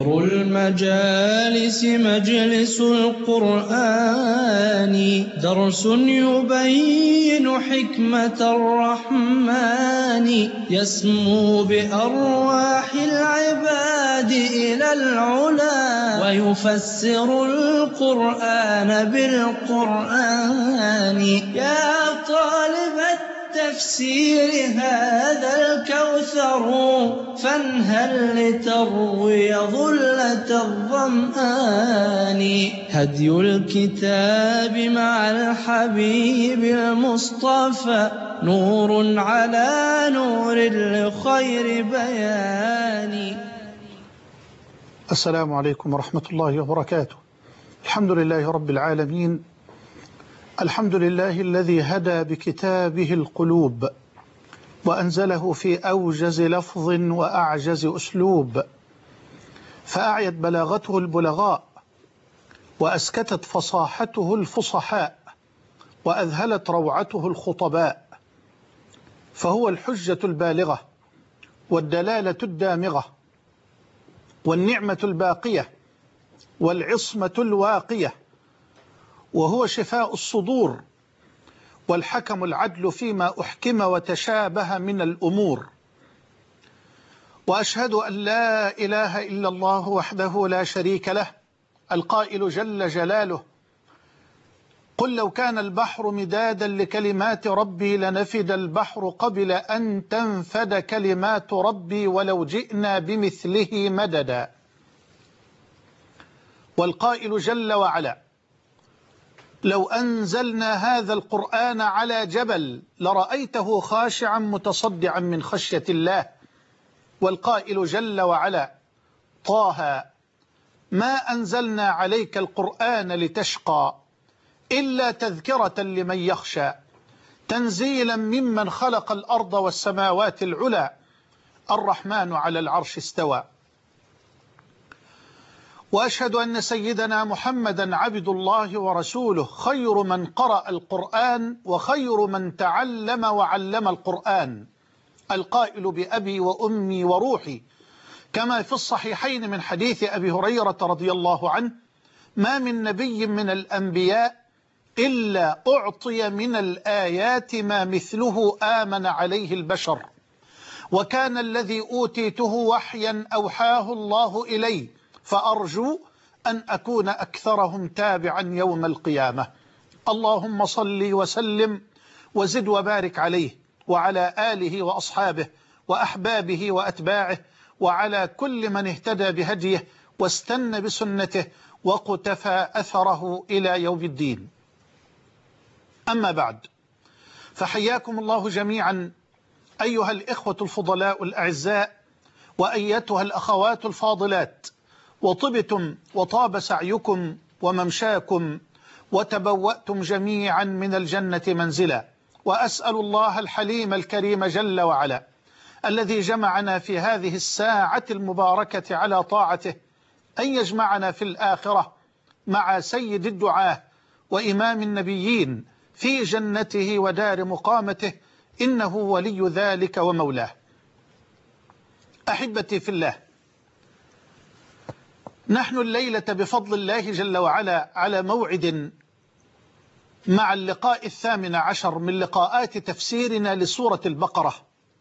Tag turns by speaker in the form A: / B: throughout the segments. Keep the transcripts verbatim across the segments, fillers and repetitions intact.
A: المجالس مجلس القرآن، درس يبين حكمة الرحمن، يسمو بأرواح العباد إلى العلا، ويفسر القرآن بالقرآن. يا طالب التفسير هذا الكوثر، فانهل لتروي ظلة الظمآن. هدي الكتاب مع الحبيب المصطفى، نور على نور لخير بيان.
B: السلام عليكم ورحمة الله وبركاته. الحمد لله رب العالمين، الحمد لله الذي هدى بكتابه القلوب، وأنزله في أوجز لفظ وأعجز أسلوب، فأعيت بلاغته البلغاء، وأسكتت فصاحته الفصحاء، وأذهلت روعته الخطباء. فهو الحجة البالغة، والدلالة الدامغة، والنعمة الباقية، والعصمة الواقية، وهو شفاء الصدور، والحكم العدل فيما أحكم وتشابه من الأمور. وأشهد أن لا إله إلا الله وحده لا شريك له، القائل جل جلاله: قل لو كان البحر مدادا لكلمات ربي لنفد البحر قبل أن تنفد كلمات ربي ولو جئنا بمثله مددا. والقائل جل وعلا: لو أنزلنا هذا القرآن على جبل لرأيته خاشعا متصدعا من خشية الله. والقائل جل وعلا: طه ما أنزلنا عليك القرآن لتشقى إلا تذكرة لمن يخشى، تنزيلا ممن خلق الأرض والسماوات العلى، الرحمن على العرش استوى. وأشهد أن سيدنا محمدا عبد الله ورسوله، خير من قرأ القرآن وخير من تعلم وعلم القرآن، القائل بأبي وأمي وروحي، كما في الصحيحين من حديث أبي هريرة رضي الله عنه: ما من نبي من الأنبياء إلا أعطي من الآيات ما مثله آمن عليه البشر، وكان الذي أوتيته وحيا أوحاه الله إلي، فأرجو أن أكون أكثرهم تابعا يوم القيامة. اللهم صل وسلم وزد وبارك عليه وعلى آله وأصحابه وأحبابه وأتباعه، وعلى كل من اهتدى بهديه واستنى بسنته وقتفى أثره إلى يوم الدين. أما بعد، فحياكم الله جميعا أيها الإخوة الفضلاء الأعزاء، وأيتها الأخوات الفاضلات، وطبتم وطاب سعيكم وممشاكم، وتبوأتم جميعا من الجنة منزلا. وأسأل الله الحليم الكريم جل وعلا الذي جمعنا في هذه الساعة المباركة على طاعته أن يجمعنا في الآخرة مع سيد الدعاة وإمام النبيين في جنته ودار مقامته، إنه ولي ذلك ومولاه. أحبتي في الله، نحن الليلة بفضل الله جل وعلا على موعد مع اللقاء الثامن عشر من لقاءات تفسيرنا لسورة البقرة،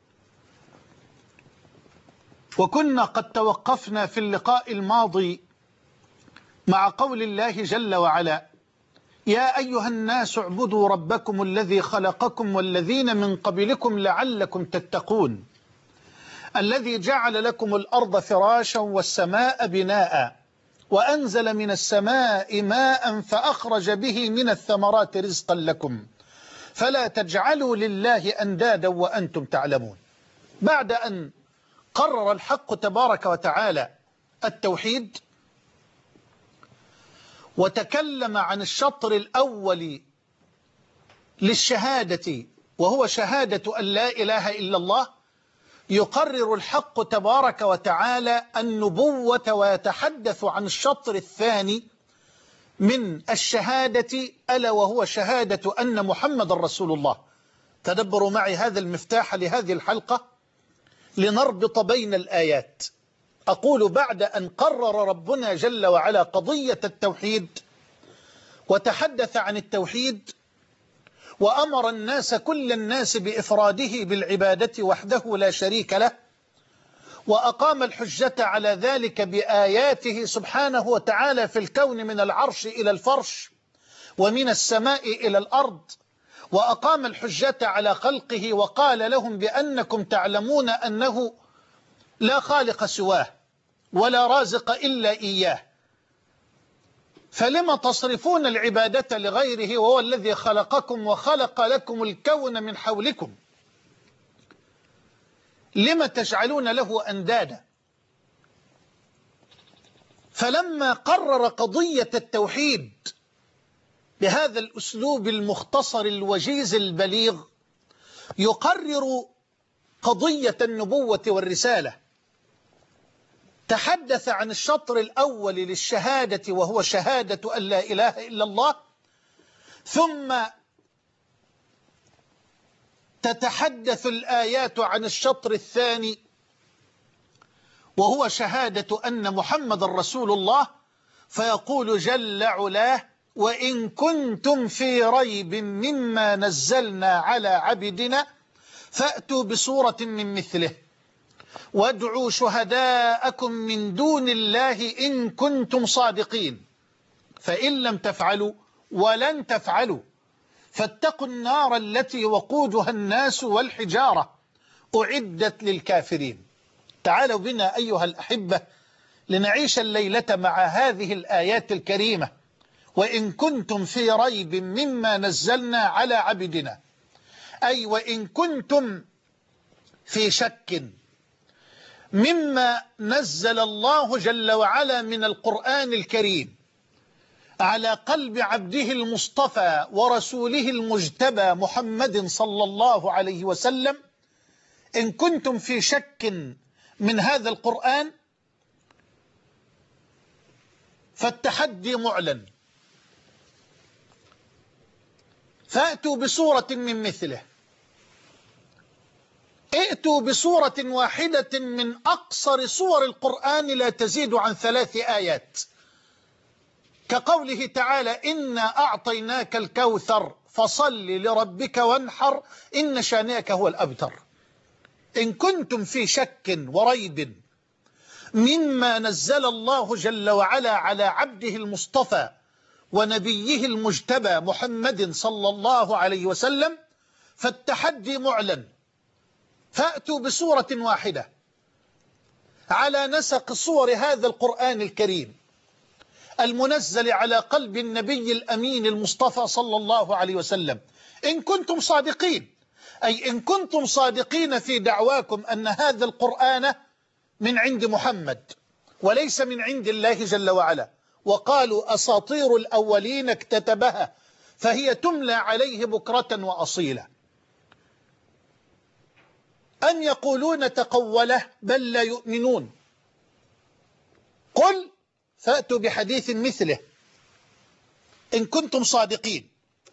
B: وكنا قد توقفنا في اللقاء الماضي مع قول الله جل وعلا: يا أيها الناس اعبدوا ربكم الذي خلقكم والذين من قبلكم لعلكم تتقون، الذي جعل لكم الأرض فراشا والسماء بناء، وأنزل من السماء ماء فأخرج به من الثمرات رزقا لكم، فلا تجعلوا لله أندادا وأنتم تعلمون. بعد أن قرر الحق تبارك وتعالى التوحيد، وتكلم عن الشطر الأول للشهادة وهو شهادة أن لا إله إلا الله، يقرر الحق تبارك وتعالى النبوة ويتحدث عن الشطر الثاني من الشهادة، ألا وهو شهادة أن محمد رسول الله. تدبروا معي هذا المفتاح لهذه الحلقة لنربط بين الآيات. أقول بعد أن قرر ربنا جل وعلا قضية التوحيد وتحدث عن التوحيد وأمر الناس كل الناس بإفراده بالعبادة وحده لا شريك له، وأقام الحجة على ذلك بآياته سبحانه وتعالى في الكون من العرش إلى الفرش ومن السماء إلى الأرض، وأقام الحجة على خلقه وقال لهم بأنكم تعلمون أنه لا خالق سواه ولا رازق إلا إياه، فلما تصرفون العبادة لغيره وهو الذي خلقكم وخلق لكم الكون من حولكم؟ لما تجعلون له أندادا؟ فلما قرر قضية التوحيد بهذا الأسلوب المختصر الوجيز البليغ يقرر قضية النبوة والرسالة، تحدث عن الشطر الأول للشهادة وهو شهادة أن لا إله إلا الله، ثم تتحدث الآيات عن الشطر الثاني وهو شهادة أن محمد رسول الله، فيقول جل علاه: وإن كنتم في ريب مما نزلنا على عبدنا فأتوا بسورة من مثله وادعوا شهداءكم من دون الله إن كنتم صادقين، فإن لم تفعلوا ولن تفعلوا فاتقوا النار التي وقودها الناس والحجارة أعدت للكافرين. تعالوا بنا أيها الأحبة لنعيش الليلة مع هذه الآيات الكريمة: وإن كنتم في ريب مما نزلنا على عبدنا، أي وإن كنتم في شك مما نزل الله جل وعلا من القرآن الكريم على قلب عبده المصطفى ورسوله المجتبى محمد صلى الله عليه وسلم، إن كنتم في شك من هذا القرآن فالتحدي معلن، فأتوا بسورة من مثله. ائتوا بسورة واحدة من أقصر سور القرآن لا تزيد عن ثلاث آيات، كقوله تعالى: إنا أعطيناك الكوثر فصل لربك وانحر إن شانئك هو الأبتر. إن كنتم في شك وريب مما نزل الله جل وعلا على عبده المصطفى ونبيه المجتبى محمد صلى الله عليه وسلم فالتحدي معلن، فأتوا بسورة واحدة على نسق صور هذا القرآن الكريم المنزل على قلب النبي الأمين المصطفى صلى الله عليه وسلم، إن كنتم صادقين، أي إن كنتم صادقين في دعواكم أن هذا القرآن من عند محمد وليس من عند الله جل وعلا، وقالوا أساطير الأولين اكتتبها فهي تملى عليه بكرة وأصيلا، أم يقولون تقوله بل لا يؤمنون، قل فأتوا بحديث مثله إن كنتم صادقين.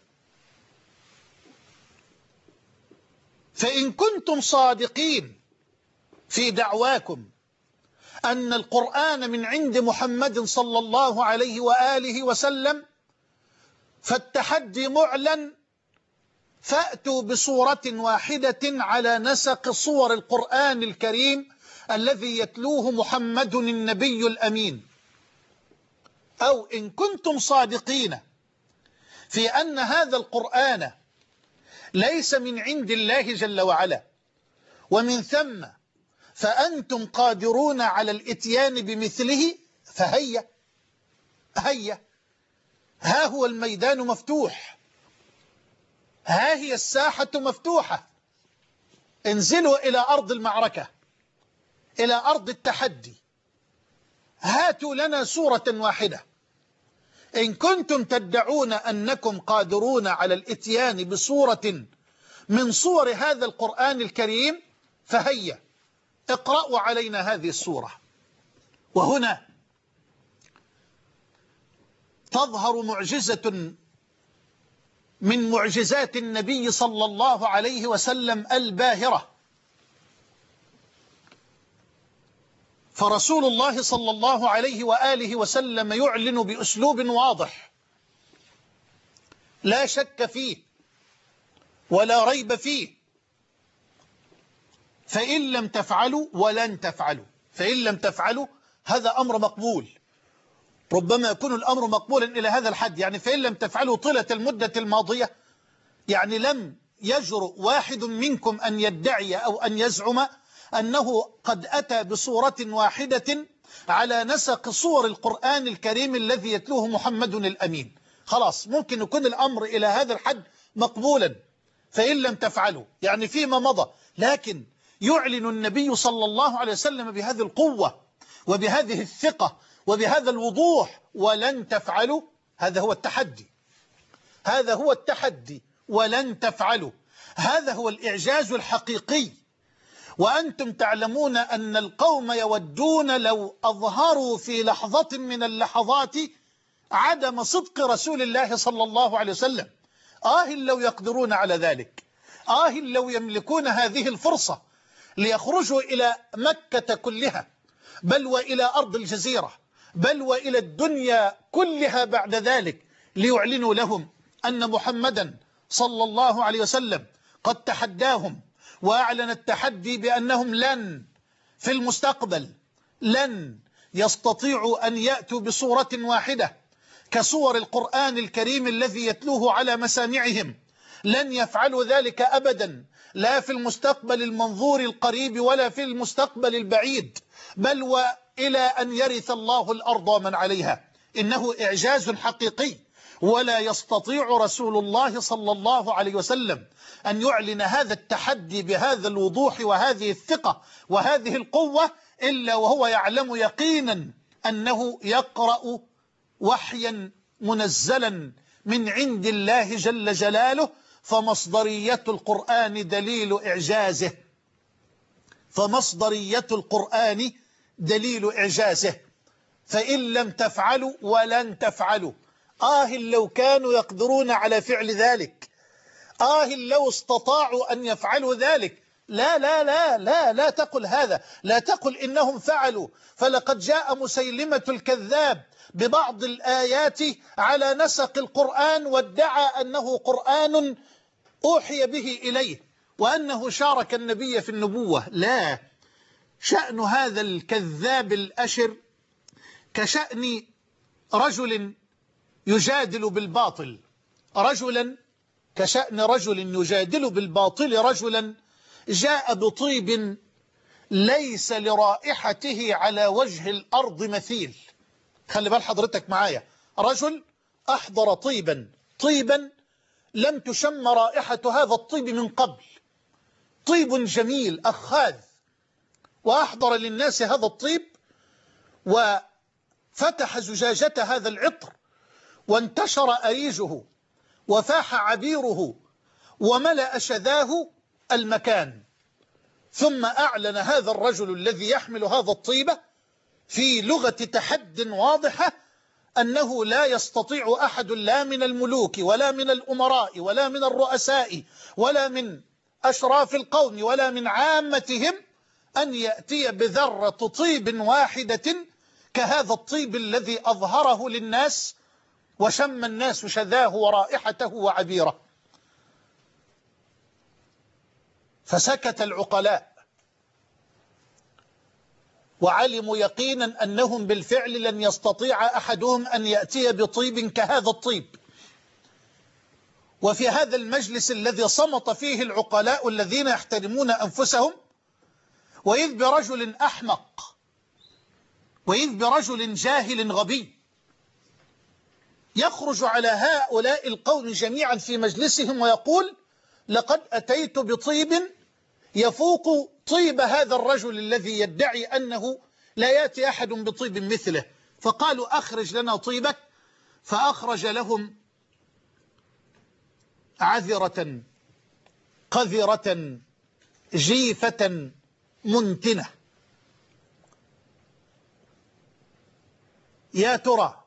B: فإن كنتم صادقين في دعواكم أن القرآن من عند محمد صلى الله عليه وآله وسلم فالتحدي معلن، فأتوا بصورة واحدة على نسق صور القرآن الكريم الذي يتلوه محمد النبي الأمين. أو إن كنتم صادقين في أن هذا القرآن ليس من عند الله جل وعلا، ومن ثم فأنتم قادرون على الإتيان بمثله، فهيا هيا ها هو الميدان مفتوح، ها هي الساحة مفتوحة، انزلوا إلى أرض المعركة، إلى أرض التحدي، هاتوا لنا سورة واحدة. إن كنتم تدعون أنكم قادرون على الإتيان بصورة من صور هذا القرآن الكريم فهيا اقرأوا علينا هذه السورة. وهنا تظهر معجزة من معجزات النبي صلى الله عليه وسلم الباهرة، فرسول الله صلى الله عليه وآله وسلم يعلن بأسلوب واضح لا شك فيه ولا ريب فيه: فإن لم تفعلوا ولن تفعلوا. فإن لم تفعلوا هذا أمر مقبول، ربما يكون الأمر مقبولا إلى هذا الحد، يعني فإن لم تفعلوا طيلة المدة الماضية، يعني لم يجرؤ واحد منكم أن يدعي أو أن يزعم أنه قد أتى بصورة واحدة على نسق صور القرآن الكريم الذي يتلوه محمد الأمين. خلاص ممكن يكون الأمر إلى هذا الحد مقبولا، فإن لم تفعلوا يعني فيما مضى. لكن يعلن النبي صلى الله عليه وسلم بهذه القوة وبهذه الثقة وبهذا الوضوح: ولن تفعلوا. هذا هو التحدي، هذا هو التحدي، ولن تفعلوا. هذا هو الإعجاز الحقيقي. وأنتم تعلمون أن القوم يودون لو أظهروا في لحظة من اللحظات عدم صدق رسول الله صلى الله عليه وسلم. آه لو يقدرون على ذلك، آه لو يملكون هذه الفرصة ليخرجوا إلى مكة كلها، بل وإلى أرض الجزيرة، بل وإلى الدنيا كلها بعد ذلك، ليعلنوا لهم أن محمدا صلى الله عليه وسلم قد تحداهم وأعلن التحدي بأنهم لن في المستقبل لن يستطيعوا أن يأتوا بصورة واحدة كصور القرآن الكريم الذي يتلوه على مسامعهم. لن يفعلوا ذلك أبدا، لا في المستقبل المنظور القريب ولا في المستقبل البعيد، بل وإلى أن يرث الله الأرض ومن عليها. إنه إعجاز حقيقي، ولا يستطيع رسول الله صلى الله عليه وسلم أن يعلن هذا التحدي بهذا الوضوح وهذه الثقة وهذه القوة إلا وهو يعلم يقينا أنه يقرأ وحيا منزلا من عند الله جل جلاله. فمصدرية القرآن دليل إعجازه، فمصدرية القرآن دليل إعجازه. فإن لم تفعلوا ولن تفعلوا. آه لو كانوا يقدرون على فعل ذلك، آه لو استطاعوا أن يفعلوا ذلك. لا لا لا لا لا تقل هذا، لا تقل إنهم فعلوا، فلقد جاء مسيلمة الكذاب ببعض الآيات على نسق القرآن وادعى أنه قرآن أوحي به إليه وأنه شارك النبي في النبوة. لا، شأن هذا الكذاب الأشر كشأن رجل يجادل بالباطل، رجلا كشأن رجل يجادل بالباطل رجلا جاء بطيب ليس لرائحته على وجه الأرض مثيل. خلي بال حضرتك معايا، رجل أحضر طيبا طيبا لم تشم رائحة هذا الطيب من قبل، طيب جميل أخاذ، وأحضر للناس هذا الطيب وفتح زجاجة هذا العطر وانتشر أريجه وفاح عبيره وملأ شذاه المكان. ثم أعلن هذا الرجل الذي يحمل هذا الطيبة في لغة تحد واضحة أنه لا يستطيع أحد، لا من الملوك ولا من الأمراء ولا من الرؤساء ولا من أشراف القوم ولا من عامتهم، أن يأتي بذرة طيب واحدة كهذا الطيب الذي أظهره للناس وشم الناس شذاه ورائحته وعبيره. فسكت العقلاء وعلموا يقينا أنهم بالفعل لن يستطيع أحدهم أن يأتي بطيب كهذا الطيب. وفي هذا المجلس الذي صمت فيه العقلاء الذين يحترمون أنفسهم، وإذ برجل أحمق وإذ برجل جاهل غبي يخرج على هؤلاء القوم جميعا في مجلسهم ويقول: لقد أتيت بطيب يفوق طيب هذا الرجل الذي يدعي أنه لا يأتي أحد بطيب مثله. فقالوا: أخرج لنا طيبك. فأخرج لهم عذرة قذرة جيفة منتنة. يا ترى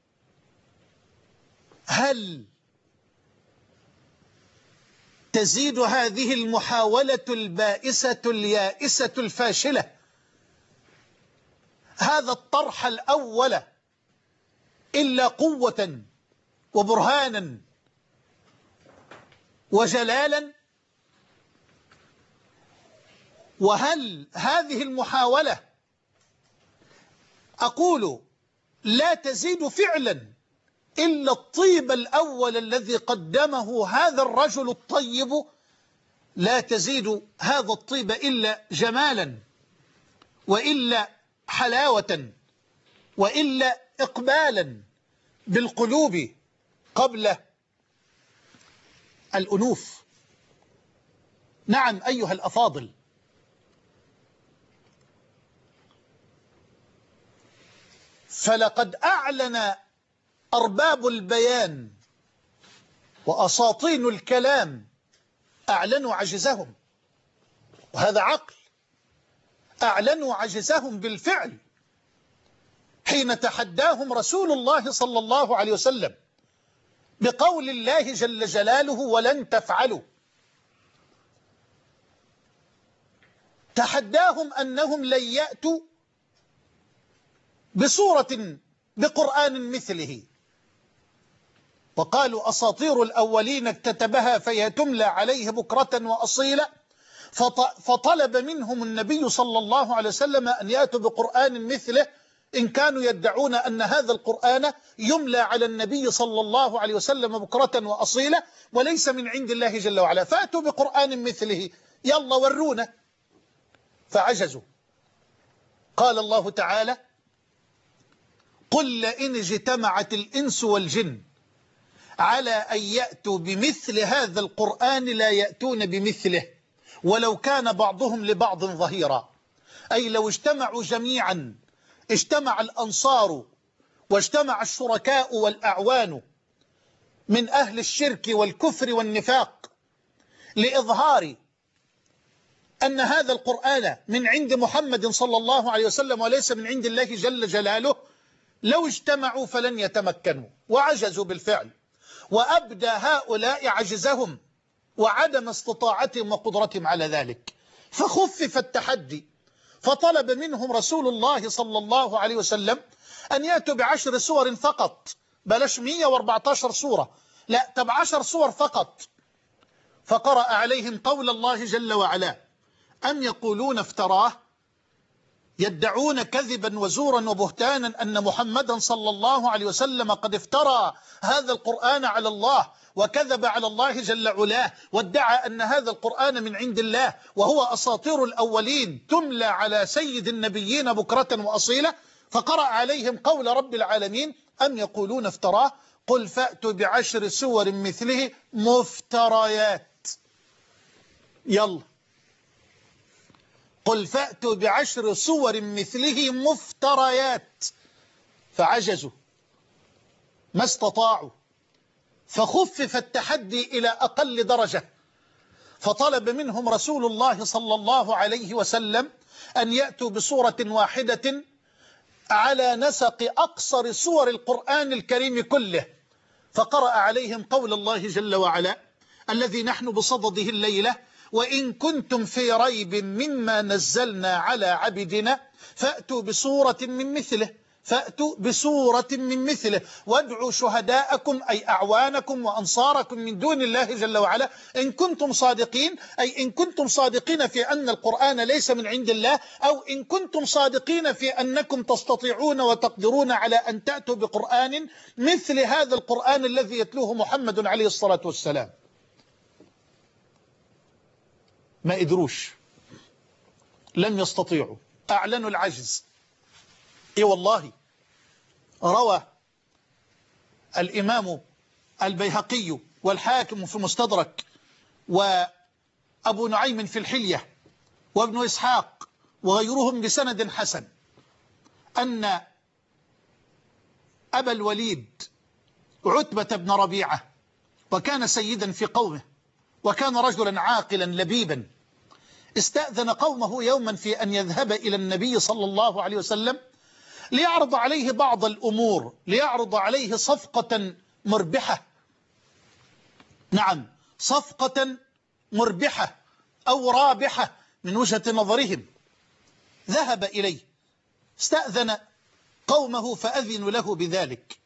B: هل تزيد هذه المحاولة البائسة اليائسة الفاشلة هذا الطرح الأول إلا قوة وبرهانا وجلالا؟ وهل هذه المحاولة أقول لا تزيد فعلا إلا الطيب الأول الذي قدمه هذا الرجل الطيب، لا تزيد هذا الطيب إلا جمالا وإلا حلاوة وإلا إقبالا بالقلوب قبل الأنوف. نعم أيها الأفاضل، فلقد أعلن أرباب البيان وأساطين الكلام أعلنوا عجزهم، وهذا عقل، أعلنوا عجزهم بالفعل حين تحداهم رسول الله صلى الله عليه وسلم بقول الله جل جلاله ولن تفعلوا. تحداهم أنهم لن يأتوا بصورة بقرآن مثله، وقالوا أساطير الأولين اكتتبها فهي تملى عليه بكرة وأصيلا، فطلب منهم النبي صلى الله عليه وسلم أن يأتوا بقرآن مثله إن كانوا يدعون أن هذا القرآن يملى على النبي صلى الله عليه وسلم بكرة وأصيلا وليس من عند الله جل وعلا، فأتوا بقرآن مثله، يلا ورونا. فعجزوا. قال الله تعالى: قل لئن اجتمعت الإنس والجن على أن يأتوا بمثل هذا القرآن لا يأتون بمثله ولو كان بعضهم لبعض ظهيرا. أي لو اجتمعوا جميعا، اجتمع الأنصار واجتمع الشركاء والأعوان من أهل الشرك والكفر والنفاق لإظهار أن هذا القرآن من عند محمد صلى الله عليه وسلم وليس من عند الله جل جلاله، لو اجتمعوا فلن يتمكنوا، وعجزوا بالفعل. وأبدى هؤلاء عجزهم وعدم استطاعتهم وقدرتهم على ذلك، فخفف التحدي، فطلب منهم رسول الله صلى الله عليه وسلم أن يأتوا بعشر سور فقط، بلاش مئة وأربعة عشر سورة، لا، طب عشر سور فقط. فقرأ عليهم قول الله جل وعلا: أم يقولون افتراه، يدعون كذبا وزورا وبهتانا أن محمدا صلى الله عليه وسلم قد افترى هذا القرآن على الله وكذب على الله جل علاه، وادعى أن هذا القرآن من عند الله وهو أساطير الأولين تملى على سيد النبيين بكرة وأصيلة. فقرأ عليهم قول رب العالمين: أم يقولون افتراه قل فأتوا بعشر سور مثله مفتريات. يلا، قل فأتوا بعشر سور مثله مفتريات. فعجزوا، ما استطاعوا، فخفف التحدي إلى أقل درجة، فطلب منهم رسول الله صلى الله عليه وسلم أن يأتوا بصورة واحدة على نسق أقصر سور القرآن الكريم كله. فقرأ عليهم قول الله جل وعلا الذي نحن بصدده الليلة: وإن كنتم في ريب مما نزلنا على عبدنا فأتوا بصورة من مثله فأتوا بصورة من مثله وادعوا شهداءكم أي أعوانكم وأنصاركم من دون الله جل وعلا إن كنتم صادقين، أي إن كنتم صادقين في أن القرآن ليس من عند الله، أو إن كنتم صادقين في أنكم تستطيعون وتقدرون على أن تأتوا بقرآن مثل هذا القرآن الذي يتلوه محمد عليه الصلاة والسلام. ما قدروش، لم يستطيعوا، أعلنوا العجز. إيه والله، روى الإمام البيهقي والحاكم في المستدرك وأبو نعيم في الحلية وابن إسحاق وغيرهم بسند حسن أن أبا الوليد عتبة بن ربيعة، وكان سيدا في قومه وكان رجلا عاقلا لبيبا، استأذن قومه يوما في أن يذهب إلى النبي صلى الله عليه وسلم ليعرض عليه بعض الأمور، ليعرض عليه صفقة مربحة. نعم، صفقة مربحة أو رابحة من وجهة نظرهم. ذهب إليه استأذن قومه فأذنوا له بذلك،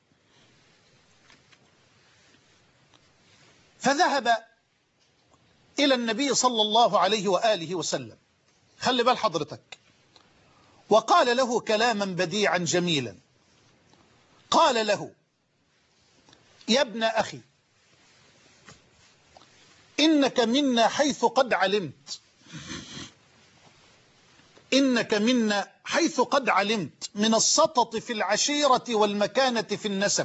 B: فذهب إلى النبي صلى الله عليه وآله وسلم. خلي بال حضرتك، وقال له كلاما بديعا جميلا. قال له: يا ابن أخي، إنك منا حيث قد علمت إنك منا حيث قد علمت من السطط في العشيرة والمكانة في النسب،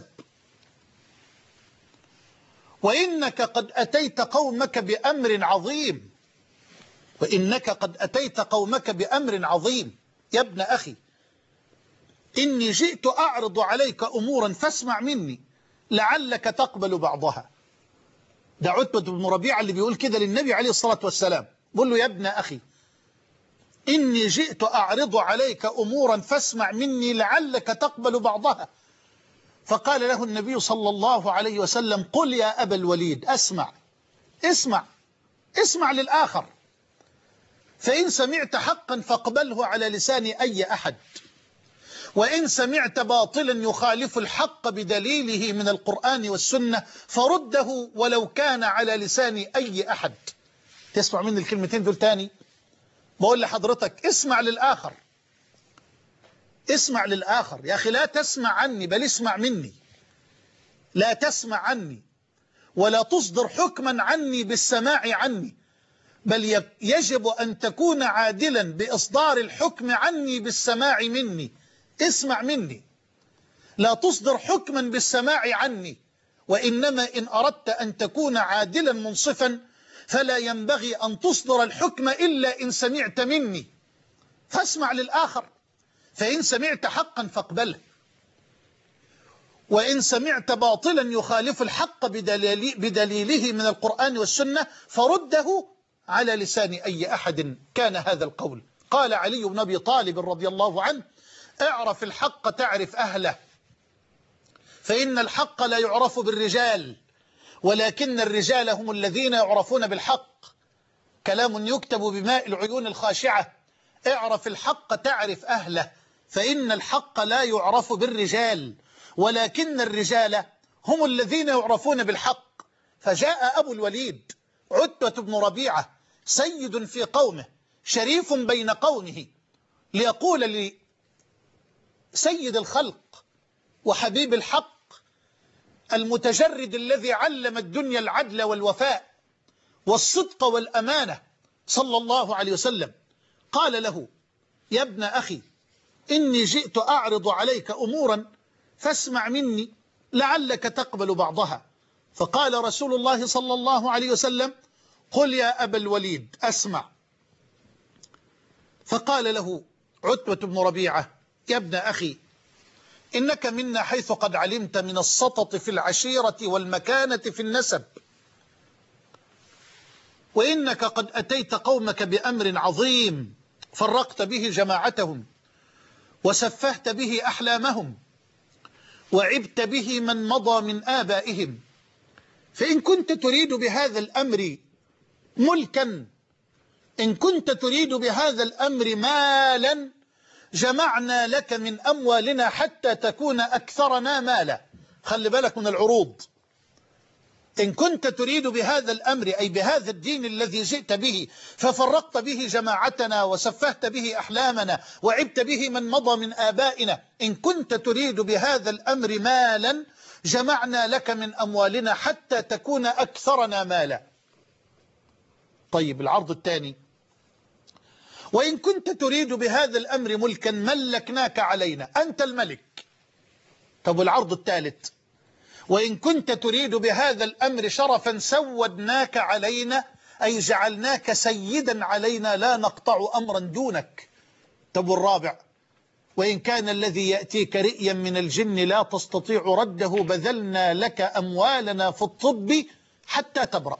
B: وإنك قد أتيت قومك بأمر عظيم وإنك قد أتيت قومك بأمر عظيم يا ابن أخي، إني جئت أعرض عليك أمورا فاسمع مني لعلك تقبل بعضها. ده عتبة بن ربيعة اللي بيقول كده للنبي عليه الصلاة والسلام، بيقول له: يا ابن أخي، إني جئت أعرض عليك أمورا فاسمع مني لعلك تقبل بعضها. فقال له النبي صلى الله عليه وسلم: قل يا أبا الوليد، أسمع اسمع اسمع للآخر، فإن سمعت حقا فاقبله على لسان أي أحد، وإن سمعت باطلا يخالف الحق بدليله من القرآن والسنة فرده ولو كان على لسان أي أحد. تسمع مني الكلمتين دول تاني؟ بقول لحضرتك اسمع للآخر، اسمع للآخر يا أخي، لا تسمع عني بل اسمع مني. لا تسمع عني ولا تصدر حكما عني بالسماع عني، بل يجب أن تكون عادلا بإصدار الحكم عني بالسماع مني. اسمع مني، لا تصدر حكما بالسماع عني، وإنما إن أردت أن تكون عادلا منصفا فلا ينبغي أن تصدر الحكم إلا إن سمعت مني. فاسمع للآخر، فإن سمعت حقا فاقبله، وإن سمعت باطلا يخالف الحق بدليل بدليله من القرآن والسنة فرده على لسان أي أحد كان هذا القول. قال علي بن أبي طالب رضي الله عنه: اعرف الحق تعرف أهله، فإن الحق لا يعرف بالرجال ولكن الرجال هم الذين يعرفون بالحق. كلام يكتب بماء العيون الخاشعة. اعرف الحق تعرف أهله، فإن الحق لا يعرف بالرجال ولكن الرجال هم الذين يعرفون بالحق. فجاء أبو الوليد عتبة بن ربيعة سيد في قومه شريف بين قومه ليقول لسيد الخلق وحبيب الحق المتجرد الذي علم الدنيا العدل والوفاء والصدق والأمانة صلى الله عليه وسلم، قال له: يا ابن أخي، إني جئت أعرض عليك أمورا فاسمع مني لعلك تقبل بعضها. فقال رسول الله صلى الله عليه وسلم: قل يا أبا الوليد، أسمع. فقال له عتبة بن ربيعة: يا ابن أخي، إنك منا حيث قد علمت من السطط في العشيرة والمكانة في النسب، وإنك قد أتيت قومك بأمر عظيم فرقت به جماعتهم وسفهت به أحلامهم وعبت به من مضى من آبائهم، فإن كنت تريد بهذا الأمر ملكا، إن كنت تريد بهذا الأمر مالا، جمعنا لك من أموالنا حتى تكون أكثرنا مالا. خلي بالك من العروض. إن كنت تريد بهذا الأمر أي بهذا الدين الذي جئت به ففرقت به جماعتنا وسفهت به أحلامنا وعبت به من مضى من آبائنا، إن كنت تريد بهذا الأمر مالا جمعنا لك من أموالنا حتى تكون أكثرنا مالا. طيب العرض الثاني: وإن كنت تريد بهذا الأمر ملكا ملكناك علينا، أنت الملك. طب العرض الثالث: وإن كنت تريد بهذا الأمر شرفا سودناك علينا، أي جعلناك سيدا علينا لا نقطع أمرا دونك. طب الرابع: وإن كان الذي يأتيك رئيا من الجن لا تستطيع رده بذلنا لك أموالنا في الطب حتى تبرأ.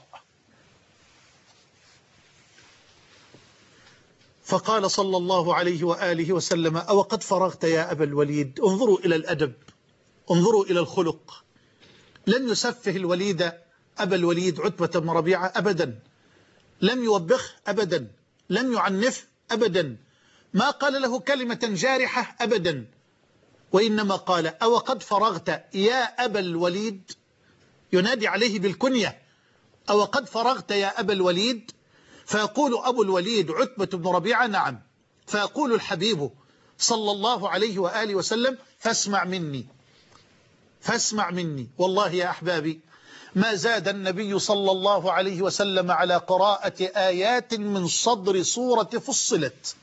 B: فقال صلى الله عليه وآله وسلم: أو قد فرغت يا أبا الوليد؟ انظروا إلى الأدب، انظروا إلى الخلق. لن يسفه الوليد أبا الوليد عتبة بن ربيعة أبدا، لم يوبخه أبدا، لم يعنفه أبدا، ما قال له كلمة جارحة أبدا، وإنما قال: أو قد فرغت يا أبا الوليد؟ ينادي عليه بالكنية: أو قد فرغت يا أبا الوليد؟ فيقول أبو الوليد عتبة بن ربيعة: نعم. فيقول الحبيب صلى الله عليه وآله وسلم: فاسمع مني فاسمع مني. والله يا أحبابي ما زاد النبي صلى الله عليه وسلم على قراءة آيات من صدر سورة فصلت.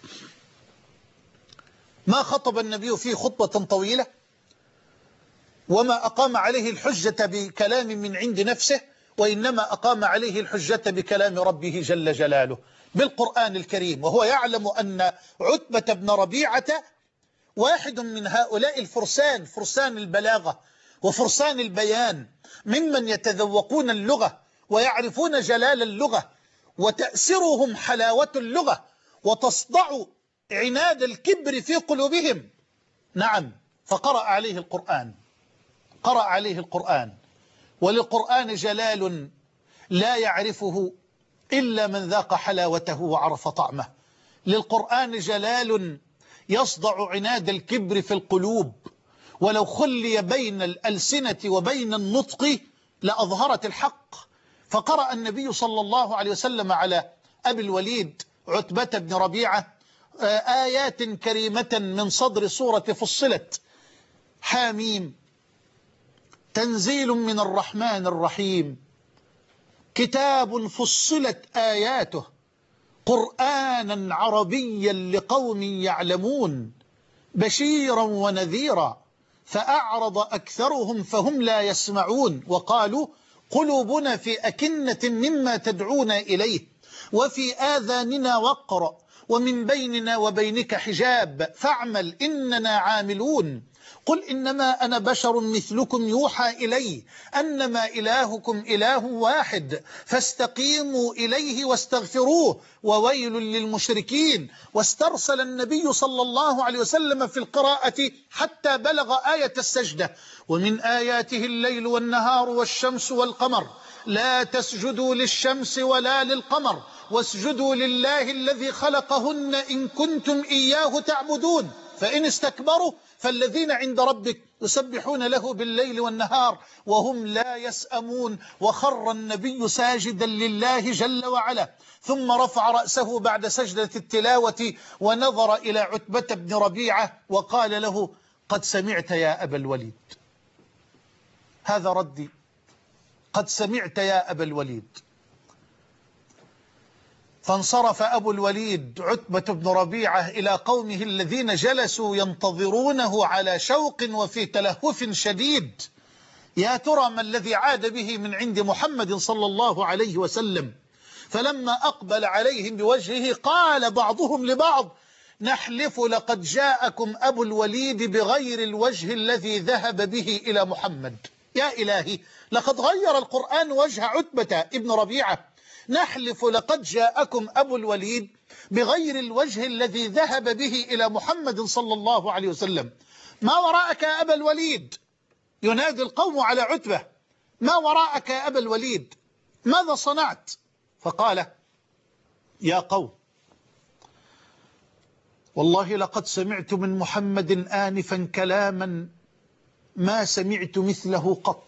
B: ما خطب النبي فيه خطبة طويلة، وما أقام عليه الحجة بكلام من عند نفسه، وإنما أقام عليه الحجة بكلام ربه جل جلاله بالقرآن الكريم. وهو يعلم أن عتبة بن ربيعة واحد من هؤلاء الفرسان، فرسان البلاغة وفرسان البيان، ممن يتذوقون اللغة ويعرفون جلال اللغة وتأسرهم حلاوة اللغة وتصدع عناد الكبر في قلوبهم. نعم، فقرأ عليه القرآن قرأ عليه القرآن وللقرآن جلال لا يعرفه إلا من ذاق حلاوته وعرف طعمه. للقرآن جلال يصدع عناد الكبر في القلوب، ولو خلي بين الألسنة وبين النطق لأظهرت الحق. فقرأ النبي صلى الله عليه وسلم على أبي الوليد عتبة بن ربيعة آيات كريمة من صدر سورة فصلت: حاميم تنزيل من الرحمن الرحيم، كتاب فصلت آياته قرآنا عربيا لقوم يعلمون، بشيرا ونذيرا، فأعرض أكثرهم فهم لا يسمعون، وقالوا قلوبنا في أكنة مما تدعونا إليه، وفي آذاننا وقر، ومن بيننا وبينك حجاب، فاعمل إننا عاملون. قل إنما أنا بشر مثلكم يوحى إلي أنما إلهكم إله واحد، فاستقيموا إليه واستغفروه، وويل للمشركين. واسترسل النبي صلى الله عليه وسلم في القراءة حتى بلغ آية السجدة: ومن آياته الليل والنهار والشمس والقمر، لا تسجدوا للشمس ولا للقمر واسجدوا لله الذي خلقهن إن كنتم إياه تعبدون، فإن استكبروا فالذين عند ربك يسبحون له بالليل والنهار وهم لا يسأمون. وخر النبي ساجدا لله جل وعلا، ثم رفع رأسه بعد سجدة التلاوة ونظر إلى عتبة بن ربيعة وقال له: قد سمعت يا أبا الوليد. هذا ردي: قد سمعت يا أبا الوليد. فانصرف أبو الوليد عتبة بن ربيعة إلى قومه الذين جلسوا ينتظرونه على شوق وفي تلهف شديد. يا ترى ما الذي عاد به من عند محمد صلى الله عليه وسلم؟ فلما أقبل عليهم بوجهه قال بعضهم لبعض: نحلف لقد جاءكم أبو الوليد بغير الوجه الذي ذهب به إلى محمد. يا إلهي، لقد غير القرآن وجه عتبة ابن ربيعة. نحلف لقد جاءكم أبو الوليد بغير الوجه الذي ذهب به إلى محمد صلى الله عليه وسلم. ما وراءك يا أبا الوليد؟ ينادي القوم على عتبة: ما وراءك يا أبا الوليد؟ ماذا صنعت؟ فقال: يا قوم، والله لقد سمعت من محمد آنفا كلاما ما سمعت مثله قط.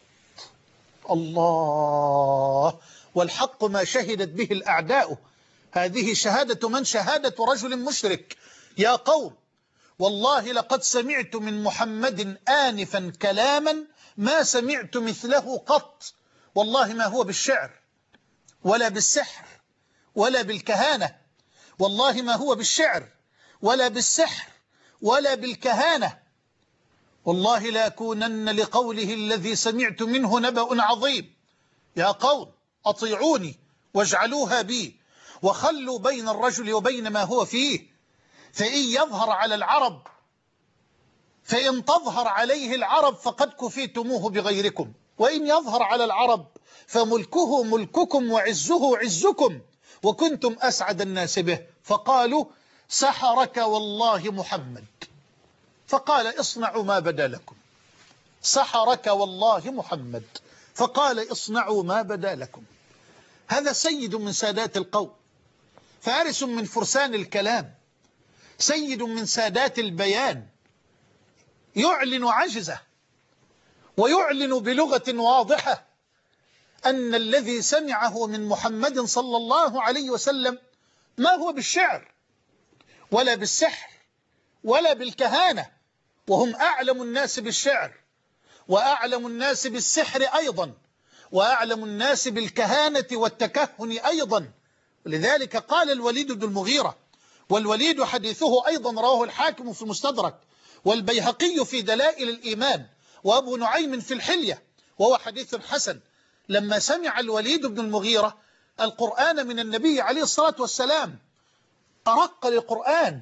B: الله، والحق ما شهدت به الأعداء، هذه شهادة من؟ شهادة رجل مشرك. يا قوم، والله لقد سمعت من محمد آنفا كلاما ما سمعت مثله قط. والله ما هو بالشعر ولا بالسحر ولا بالكهانة، والله ما هو بالشعر ولا بالسحر ولا بالكهانة. والله لا كونن لقوله الذي سمعت منه نبأ عظيم. يا قوم، أطيعوني واجعلوها بي، وخلوا بين الرجل وبين ما هو فيه، فإن يظهر على العرب فإن تظهر عليه العرب فقد كفيتموه بغيركم، وإن يظهر على العرب فملكه ملككم وعزه عزكم، وكنتم أسعد الناس به. فقالوا: سحرك والله محمد. فقال: اصنعوا ما بدا لكم. سحرك والله محمد. فقال: اصنعوا ما بدا لكم. هذا سيد من سادات القوم، فارس من فرسان الكلام، سيد من سادات البيان، يعلن عجزه ويعلن بلغة واضحة أن الذي سمعه من محمد صلى الله عليه وسلم ما هو بالشعر ولا بالسحر ولا بالكهانة، وهم أعلم الناس بالشعر وأعلم الناس بالسحر أيضا وأعلم الناس بالكهانة والتكهن أيضا. لذلك قال الوليد بن المغيرة، والوليد حديثه أيضا رواه الحاكم في المستدرك والبيهقي في دلائل الإيمان وأبو نعيم في الحلية، وهو حديث حسن، لما سمع الوليد بن المغيرة القرآن من النبي عليه الصلاة والسلام أرق للقرآن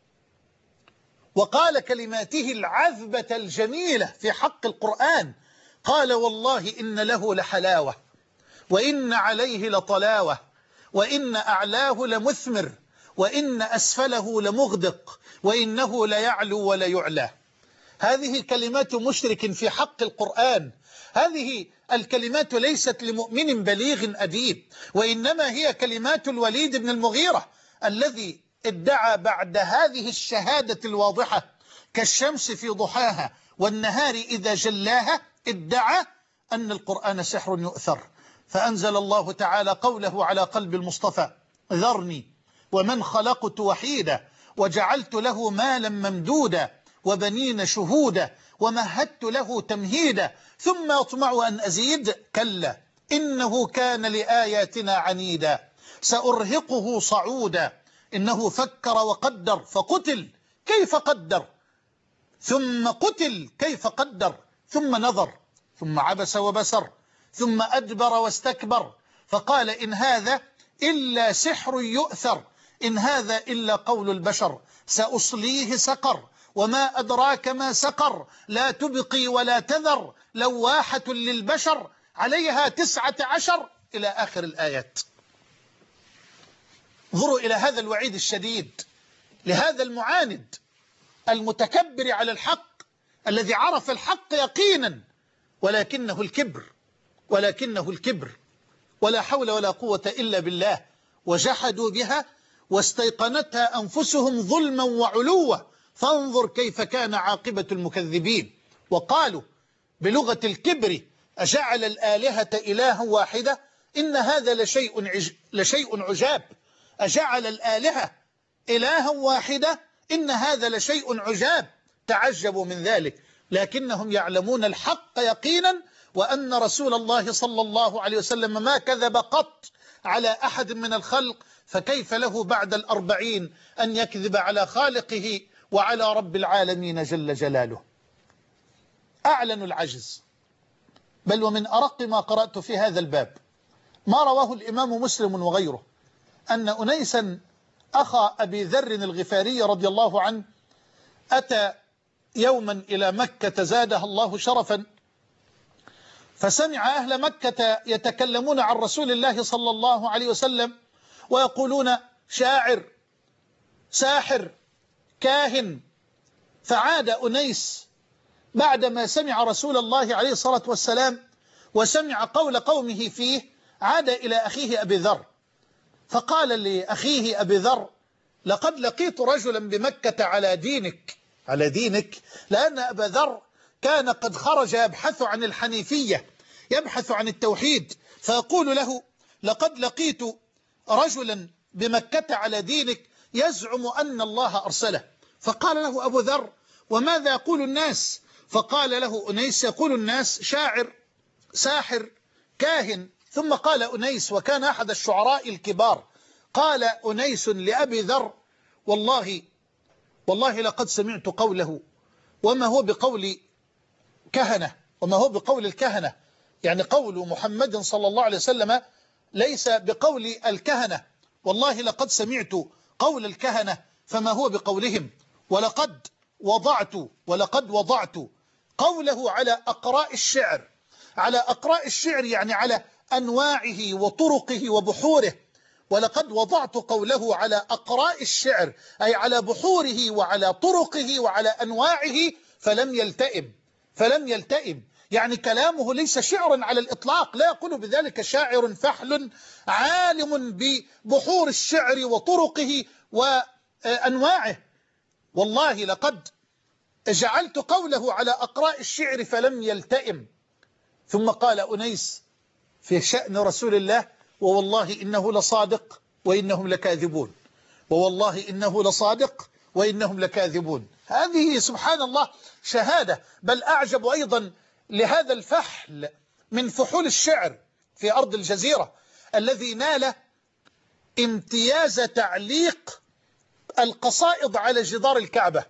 B: وقال كلماته العذبة الجميلة في حق القرآن، قال والله إن له لحلاوة وإن عليه لطلاوة وإن أعلاه لمثمر وإن أسفله لمغدق وإنه ليعلو ولا يعلى. هذه كلمات مشرك في حق القرآن، هذه الكلمات ليست لمؤمن بليغ أديب، وإنما هي كلمات الوليد بن المغيرة الذي ادعى بعد هذه الشهادة الواضحة كالشمس في ضحاها والنهار إذا جلاها، ادعى أن القرآن سحر يؤثر. فأنزل الله تعالى قوله على قلب المصطفى: ذرني ومن خلقت وحيدا وجعلت له مالا ممدودا وبنين شهودا ومهدت له تمهيدا ثم يطمع أن أزيد كلا إنه كان لآياتنا عنيدا سأرهقه صعودا إنه فكر وقدر فقتل كيف قدر ثم قتل كيف قدر ثم نظر ثم عبس وبسر ثم أدبر واستكبر فقال إن هذا إلا سحر يؤثر إن هذا إلا قول البشر سأصليه سقر وما أدراك ما سقر لا تبقي ولا تذر لواحة للبشر عليها تسعة عشر إلى آخر الآيات. انظروا إلى هذا الوعيد الشديد لهذا المعاند المتكبر على الحق الذي عرف الحق يقينا ولكنه الكبر ولكنه الكبر ولا حول ولا قوة إلا بالله، وجحدوا بها واستيقنتها أنفسهم ظلما وعلوا فانظر كيف كان عاقبة المكذبين. وقالوا بلغة الكبر أجعل الآلهة إلها واحدة إن هذا لشيء, عج... لشيء عجاب أجعل الآلهة إلها واحدة إن هذا لشيء عجاب تعجبوا من ذلك لكنهم يعلمون الحق يقينا وأن رسول الله صلى الله عليه وسلم ما كذب قط على أحد من الخلق، فكيف له بعد الأربعين أن يكذب على خالقه وعلى رب العالمين جل جلاله. أعلنوا العجز، بل ومن أرق ما قرأت في هذا الباب ما رواه الإمام مسلم وغيره أن أنيسا أخا أبي ذر الغفاري رضي الله عنه أتى يوما إلى مكة زادها الله شرفا، فسمع أهل مكة يتكلمون عن رسول الله صلى الله عليه وسلم ويقولون شاعر ساحر كاهن، فعاد أنيس بعدما سمع رسول الله عليه الصلاة والسلام وسمع قول قومه فيه عاد إلى أخيه أبي ذر فقال لأخيه أبي ذر لقد لقيت رجلا بمكة على دينك على دينك لأن أبا ذر كان قد خرج يبحث عن الحنيفية يبحث عن التوحيد، فيقول له لقد لقيت رجلا بمكة على دينك يزعم أن الله أرسله. فقال له أبو ذر وماذا يقول الناس؟ فقال له أنيس يقول الناس شاعر ساحر كاهن. ثم قال أنيس وكان أحد الشعراء الكبار قال أنيس لأبي ذر والله والله لقد سمعت قوله وما هو بقول كهنة وما هو بقول الكهنة، يعني قول محمد صلى الله عليه وسلم ليس بقول الكهنة، والله لقد سمعت قول الكهنة فما هو بقولهم، ولقد وضعت ولقد وضعت قوله على أقراء الشعر على أقراء الشعر يعني على أنواعه وطرقه وبحوره، ولقد وضعت قوله على أقراء الشعر أي على بحوره وعلى طرقه وعلى أنواعه فلم يلتئم فلم يلتئم يعني كلامه ليس شعرا على الإطلاق، لا يقول بذلك شاعر فحل عالم ببحور الشعر وطرقه وأنواعه، والله لقد جعلت قوله على أقراء الشعر فلم يلتئم. ثم قال أنيس في شأن رسول الله: ووالله إنه لصادق وإنهم لكاذبون، ووالله إنه لصادق وإنهم لكاذبون. هذه سبحان الله شهادة. بل أعجب أيضا لهذا الفحل من فحول الشعر في أرض الجزيرة الذي نال امتياز تعليق القصائد على جدار الكعبة.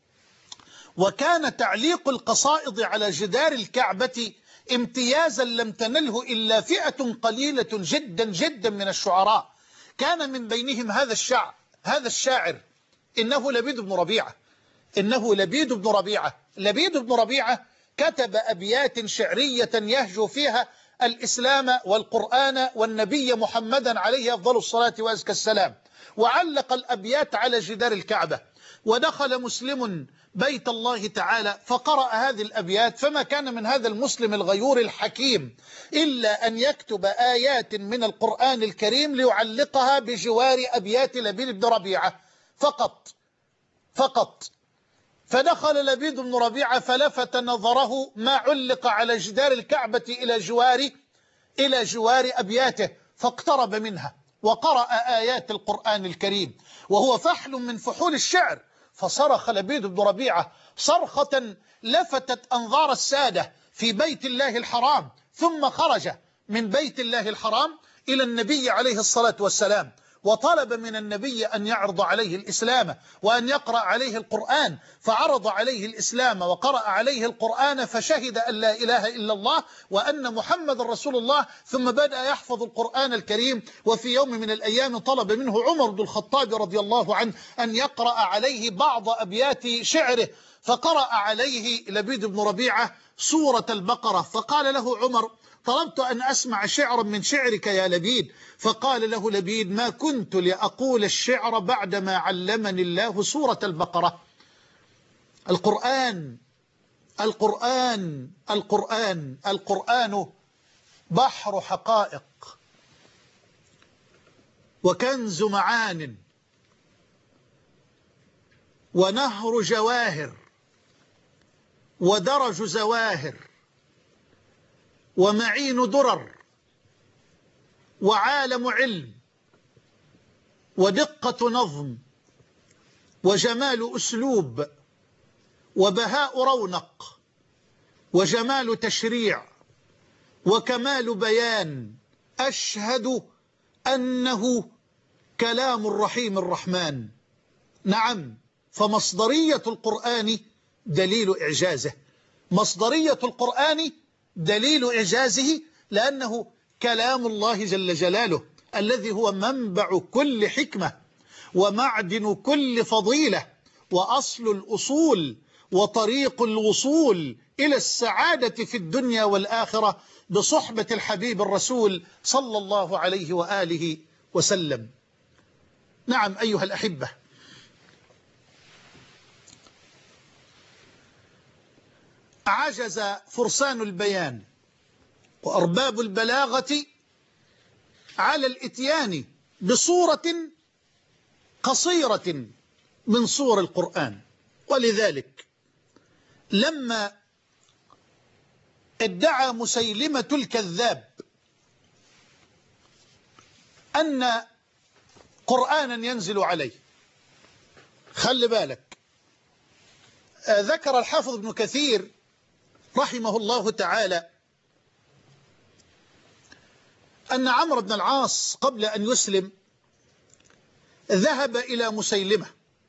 B: وكان تعليق القصائد على جدار الكعبة امتيازا لم تنله إلا فئة قليلة جدا جدا من الشعراء. كان من بينهم هذا الشعر هذا الشاعر إنه لبيد بن ربيعة إنه لبيد بن ربيعة لبيد بن ربيعة كتب أبيات شعرية يهجو فيها الإسلام والقرآن والنبي محمدا عليه أفضل الصلاة وأزكى السلام، وعلق الأبيات على جدار الكعبة. ودخل مسلم بيت الله تعالى فقرأ هذه الأبيات، فما كان من هذا المسلم الغيور الحكيم إلا أن يكتب آيات من القرآن الكريم ليعلقها بجوار أبيات لبيد بن ربيعة فقط فقط. فدخل لبيد بن ربيعة فلفت نظره ما علق على جدار الكعبة إلى جوار إلى جوار أبياته، فاقترب منها وقرأ آيات القرآن الكريم، وهو فحل من فحول الشعر. فصرخ لبيد بن ربيعة صرخة لفتت أنظار السادة في بيت الله الحرام، ثم خرج من بيت الله الحرام إلى النبي عليه الصلاة والسلام، وطلب من النبي أن يعرض عليه الإسلام وأن يقرأ عليه القرآن. فعرض عليه الإسلام وقرأ عليه القرآن، فشهد أن لا إله إلا الله وأن محمد رسول الله، ثم بدأ يحفظ القرآن الكريم. وفي يوم من الأيام طلب منه عمر بن الخطاب رضي الله عنه أن يقرأ عليه بعض أبيات شعره، فقرأ عليه لبيد بن ربيعة سورة البقرة. فقال له عمر: طلبت أن أسمع شعرا من شعرك يا لبيد. فقال له لبيد: ما كنت لأقول الشعر بعدما علمني الله سورة البقرة. القرآن القرآن القرآن القرآن بحر حقائق وكنز معان ونهر جواهر ودرج زواهر ومعين درر وعالم علم ودقة نظم وجمال أسلوب وبهاء رونق وجمال تشريع وكمال بيان. أشهد أنه كلام الرحيم الرحمن. نعم، فمصدرية القرآن دليل إعجازه، مصدرية القرآن دليل إعجازه، لأنه كلام الله جل جلاله الذي هو منبع كل حكمة ومعدن كل فضيلة وأصل الأصول وطريق الوصول إلى السعادة في الدنيا والآخرة بصحبة الحبيب الرسول صلى الله عليه وآله وسلم. نعم أيها الأحبة، عجز فرسان البيان وأرباب البلاغة على الإتيان بصورة قصيرة من صور القرآن. ولذلك لما ادعى مسيلمة الكذاب أن قرآنا ينزل عليه، خلي بالك، ذكر الحافظ ابن كثير رحمه الله تعالى أن عمرو بن العاص قبل أن يسلم ذهب إلى مسيلمة،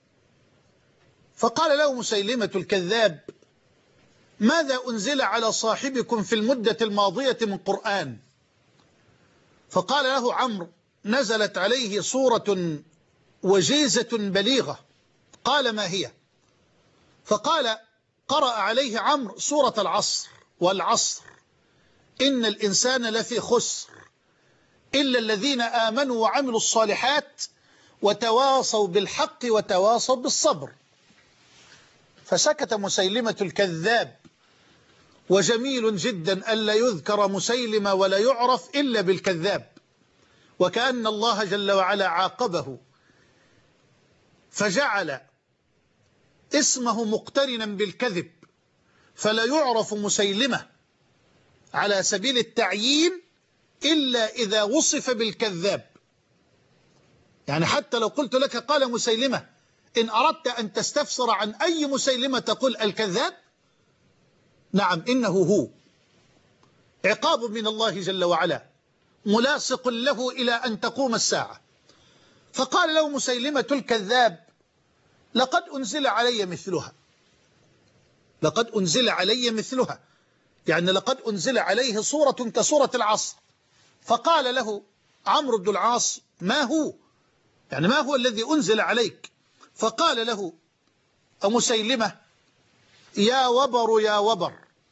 B: فقال له مسيلمة الكذاب: ماذا أنزل على صاحبكم في المدة الماضية من قرآن؟ فقال له عمرو: نزلت عليه سورة وجيزة بليغة. قال: ما هي؟ فقال: قرأ عليه عمرو سورة العصر: والعصر إن الإنسان لفي خسر إلا الذين آمنوا وعملوا الصالحات وتواصوا بالحق وتواصوا بالصبر. فسكت مسيلمة الكذاب، وجميل جدا ألا يذكر مسيلمة ولا يعرف إلا بالكذاب، وكأن الله جل وعلا عاقبه فجعل اسمه مقترنا بالكذب، فلا يعرف مسيلمة على سبيل التعيين إلا إذا وصف بالكذاب. يعني حتى لو قلت لك قال مسيلمة، إن أردت أن تستفسر عن أي مسيلمة تقول الكذاب، نعم إنه هو، عقاب من الله جل وعلا ملاصق له إلى أن تقوم الساعة. فقال له مسيلمة الكذاب: لقد أنزل علي مثلها، لقد أنزل علي مثلها، يعني لقد أنزل عليه صورة كصورة العصر. فقال له عمرو بن العاص: ما هو؟ يعني ما هو الذي أنزل عليك؟ فقال له مسيلمة: يا وبر يا وبر.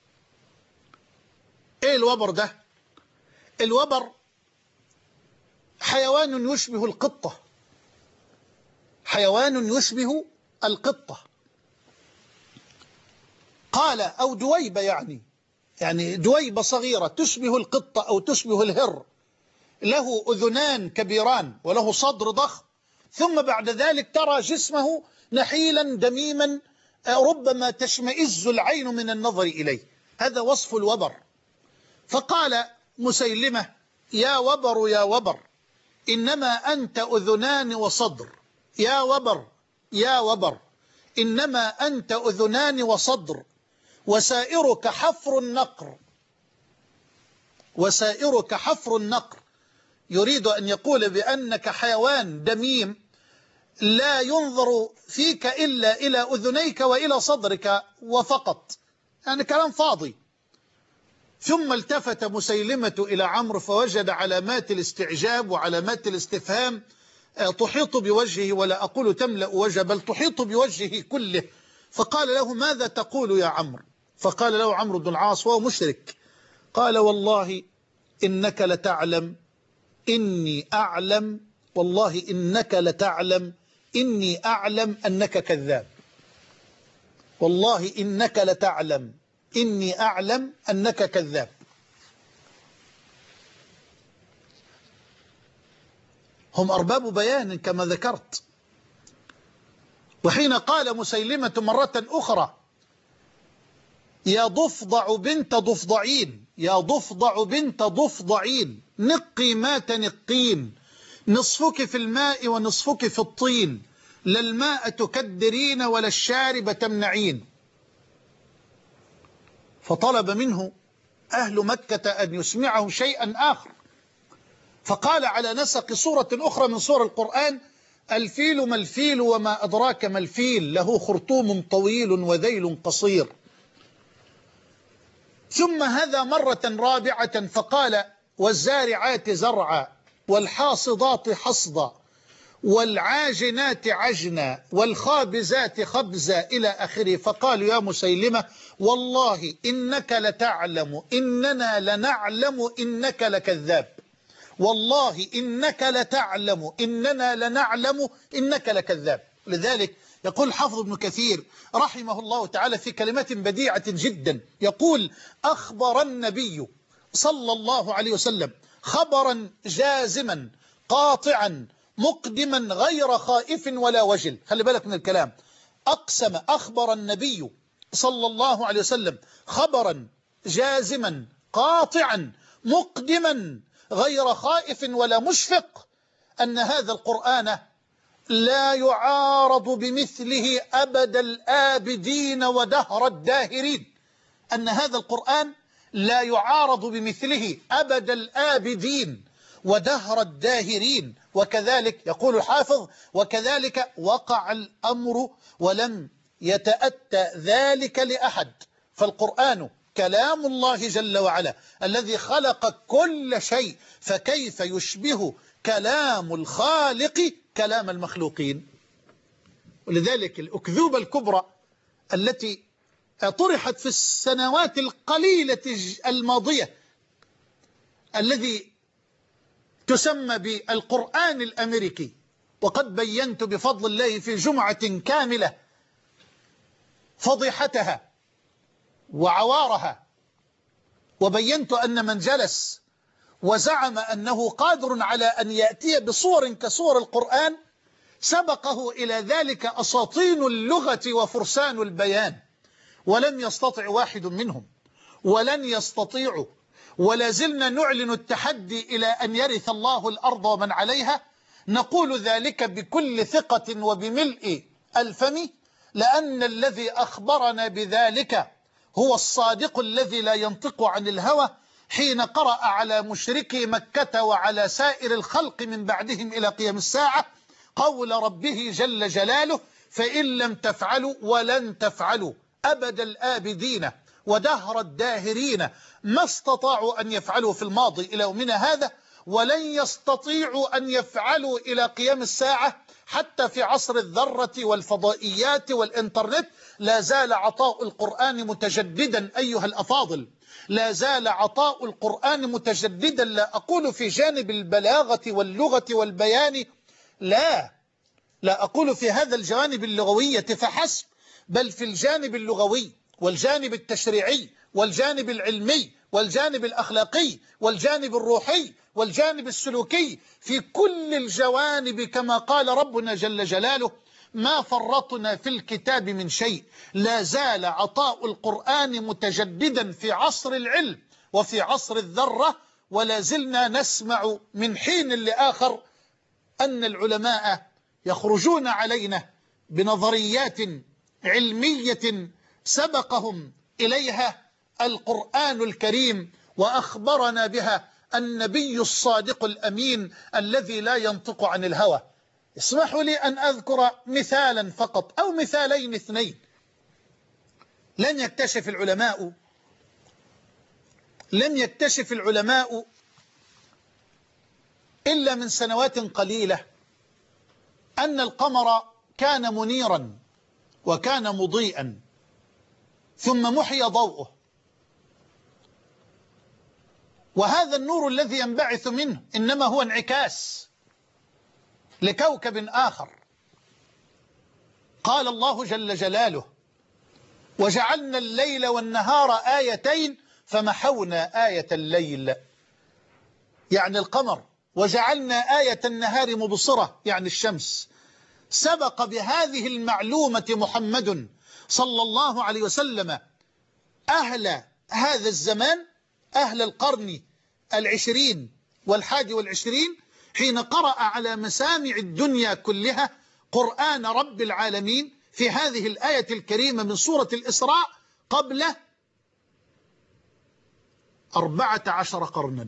B: ايه الوبر ده؟ الوبر حيوان يشبه القطة، حيوان يشبه القطة. قال أو دويبة، يعني يعني دويبة صغيرة تشبه القطة أو تشبه الهر، له أذنان كبيران وله صدر ضخم، ثم بعد ذلك ترى جسمه نحيلا دميما ربما تشمئز العين من النظر إليه. هذا وصف الوبر. فقال مسيلمة: يا وبر يا وبر، إنما أنت أذنان وصدر. يا وبر يا وبر، إنما أنت أذنان وصدر، وسائرك حفر النقر، وسائرك حفر النقر. يريد أن يقول بأنك حيوان دميم لا ينظر فيك إلا إلى أذنيك وإلى صدرك وفقط، يعني كلام فاضي. ثم التفت مسيلمة إلى عمرو فوجد علامات الاستعجاب وعلامات الاستفهام تحيط بوجهه، ولا أقول تملأ وجهه، بل تحيط بوجهه كله. فقال له: ماذا تقول يا عمرو؟ فقال له عمرو بن العاص وهو مشرك: قال والله إنك لتعلم إني أعلم، والله إنك لتعلم إني أعلم أنك كذاب، والله إنك لتعلم إني أعلم أنك كذاب. هم أرباب بيان كما ذكرت. وحين قال مسيلمة مرة أخرى: يا ضفدع بنت ضفدعين، يا ضفدع بنت ضفدعين، نقي ما تنقين، نصفك في الماء ونصفك في الطين، لا الماء تكدرين ولا الشارب تمنعين. فطلب منه أهل مكة أن يسمعه شيئا آخر، فقال على نسق سورة أخرى من سور القرآن: الفيل ما الفيل وما أدراك ما الفيل، له خرطوم طويل وذيل قصير. ثم هذا مرة رابعة فقال: والزارعات زرعا والحاصدات حصدا والعاجنات عجنا والخابزات خبزا إلى آخره. فقالوا: يا مسيلمة والله إنك لتعلم إننا لنعلم إنك لكذاب، والله إنك لتعلم إننا لنعلم إنك لكذاب. لذلك يقول حافظ ابن كثير رحمه الله تعالى في كلمات بديعة جدا، يقول: أخبر النبي صلى الله عليه وسلم خبرا جازما قاطعا مقدما غير خائف ولا وجل. خلي بالك من الكلام. أقسم، أخبر النبي صلى الله عليه وسلم خبرا جازما قاطعا مقدما غير خائف ولا مشفق أن هذا القرآن لا يعارض بمثله أبد الآبدين ودهر الداهرين، أن هذا القرآن لا يعارض بمثله أبد الآبدين ودهر الداهرين. وكذلك يقول الحافظ: وكذلك وقع الأمر ولم يتأتى ذلك لأحد. فالقرآن كلام الله جل وعلا الذي خلق كل شيء، فكيف يشبه كلام الخالق كلام المخلوقين؟ ولذلك الأكذوبة الكبرى التي طرحت في السنوات القليلة الماضية الذي تسمى بالقرآن الأمريكي، وقد بينت بفضل الله في جمعة كاملة فضيحتها وعوارها، وبينت أن من جلس وزعم أنه قادر على أن يأتي بصور كصور القرآن سبقه إلى ذلك أساطين اللغة وفرسان البيان، ولم يستطع واحد منهم ولن يستطيعوا، ولا زلنا نعلن التحدي إلى أن يرث الله الأرض ومن عليها. نقول ذلك بكل ثقة وبملء الفم، لأن الذي أخبرنا بذلك هو الصادق الذي لا ينطق عن الهوى، حين قرأ على مشركي مكة وعلى سائر الخلق من بعدهم إلى قيام الساعة قول ربه جل جلاله: فإن لم تفعلوا ولن تفعلوا أبد الآبدين ودهر الداهرين ما استطاعوا أن يفعلوا في الماضي إلى يومنا هذا، ولن يستطيعوا أن يفعلوا إلى قيام الساعة. حتى في عصر الذرة والفضائيات والإنترنت لا زال عطاء القرآن متجددا أيها الأفاضل، لا زال عطاء القرآن متجددا. لا أقول في جانب البلاغة واللغة والبيان، لا لا أقول في هذا الجوانب اللغوية فحسب، بل في الجانب اللغوي والجانب التشريعي والجانب العلمي والجانب الأخلاقي والجانب الروحي والجانب السلوكي، في كل الجوانب كما قال ربنا جل جلاله: ما فرطنا في الكتاب من شيء. لا زال عطاء القرآن متجددا في عصر العلم وفي عصر الذرة، ولا زلنا نسمع من حين لآخر أن العلماء يخرجون علينا بنظريات علمية سبقهم إليها القرآن الكريم وأخبرنا بها النبي الصادق الأمين الذي لا ينطق عن الهوى. اسمحوا لي أن أذكر مثالا فقط أو مثالين اثنين. لم يكتشف العلماء لم يكتشف العلماء إلا من سنوات قليلة أن القمر كان منيرا وكان مضيئا، ثم محي ضوءه، وهذا النور الذي ينبعث منه إنما هو انعكاس لكوكب آخر. قال الله جل جلاله: وجعلنا الليل والنهار آيتين فمحونا آية الليل، يعني القمر، وجعلنا آية النهار مبصرة، يعني الشمس. سبق بهذه المعلومة محمد صلى الله عليه وسلم أهل هذا الزمان، أهل القرن العشرين والحادي والعشرين، حين قرأ على مسامع الدنيا كلها قرآن رب العالمين في هذه الآية الكريمة من سورة الإسراء قبل أربعة عشر قرنا.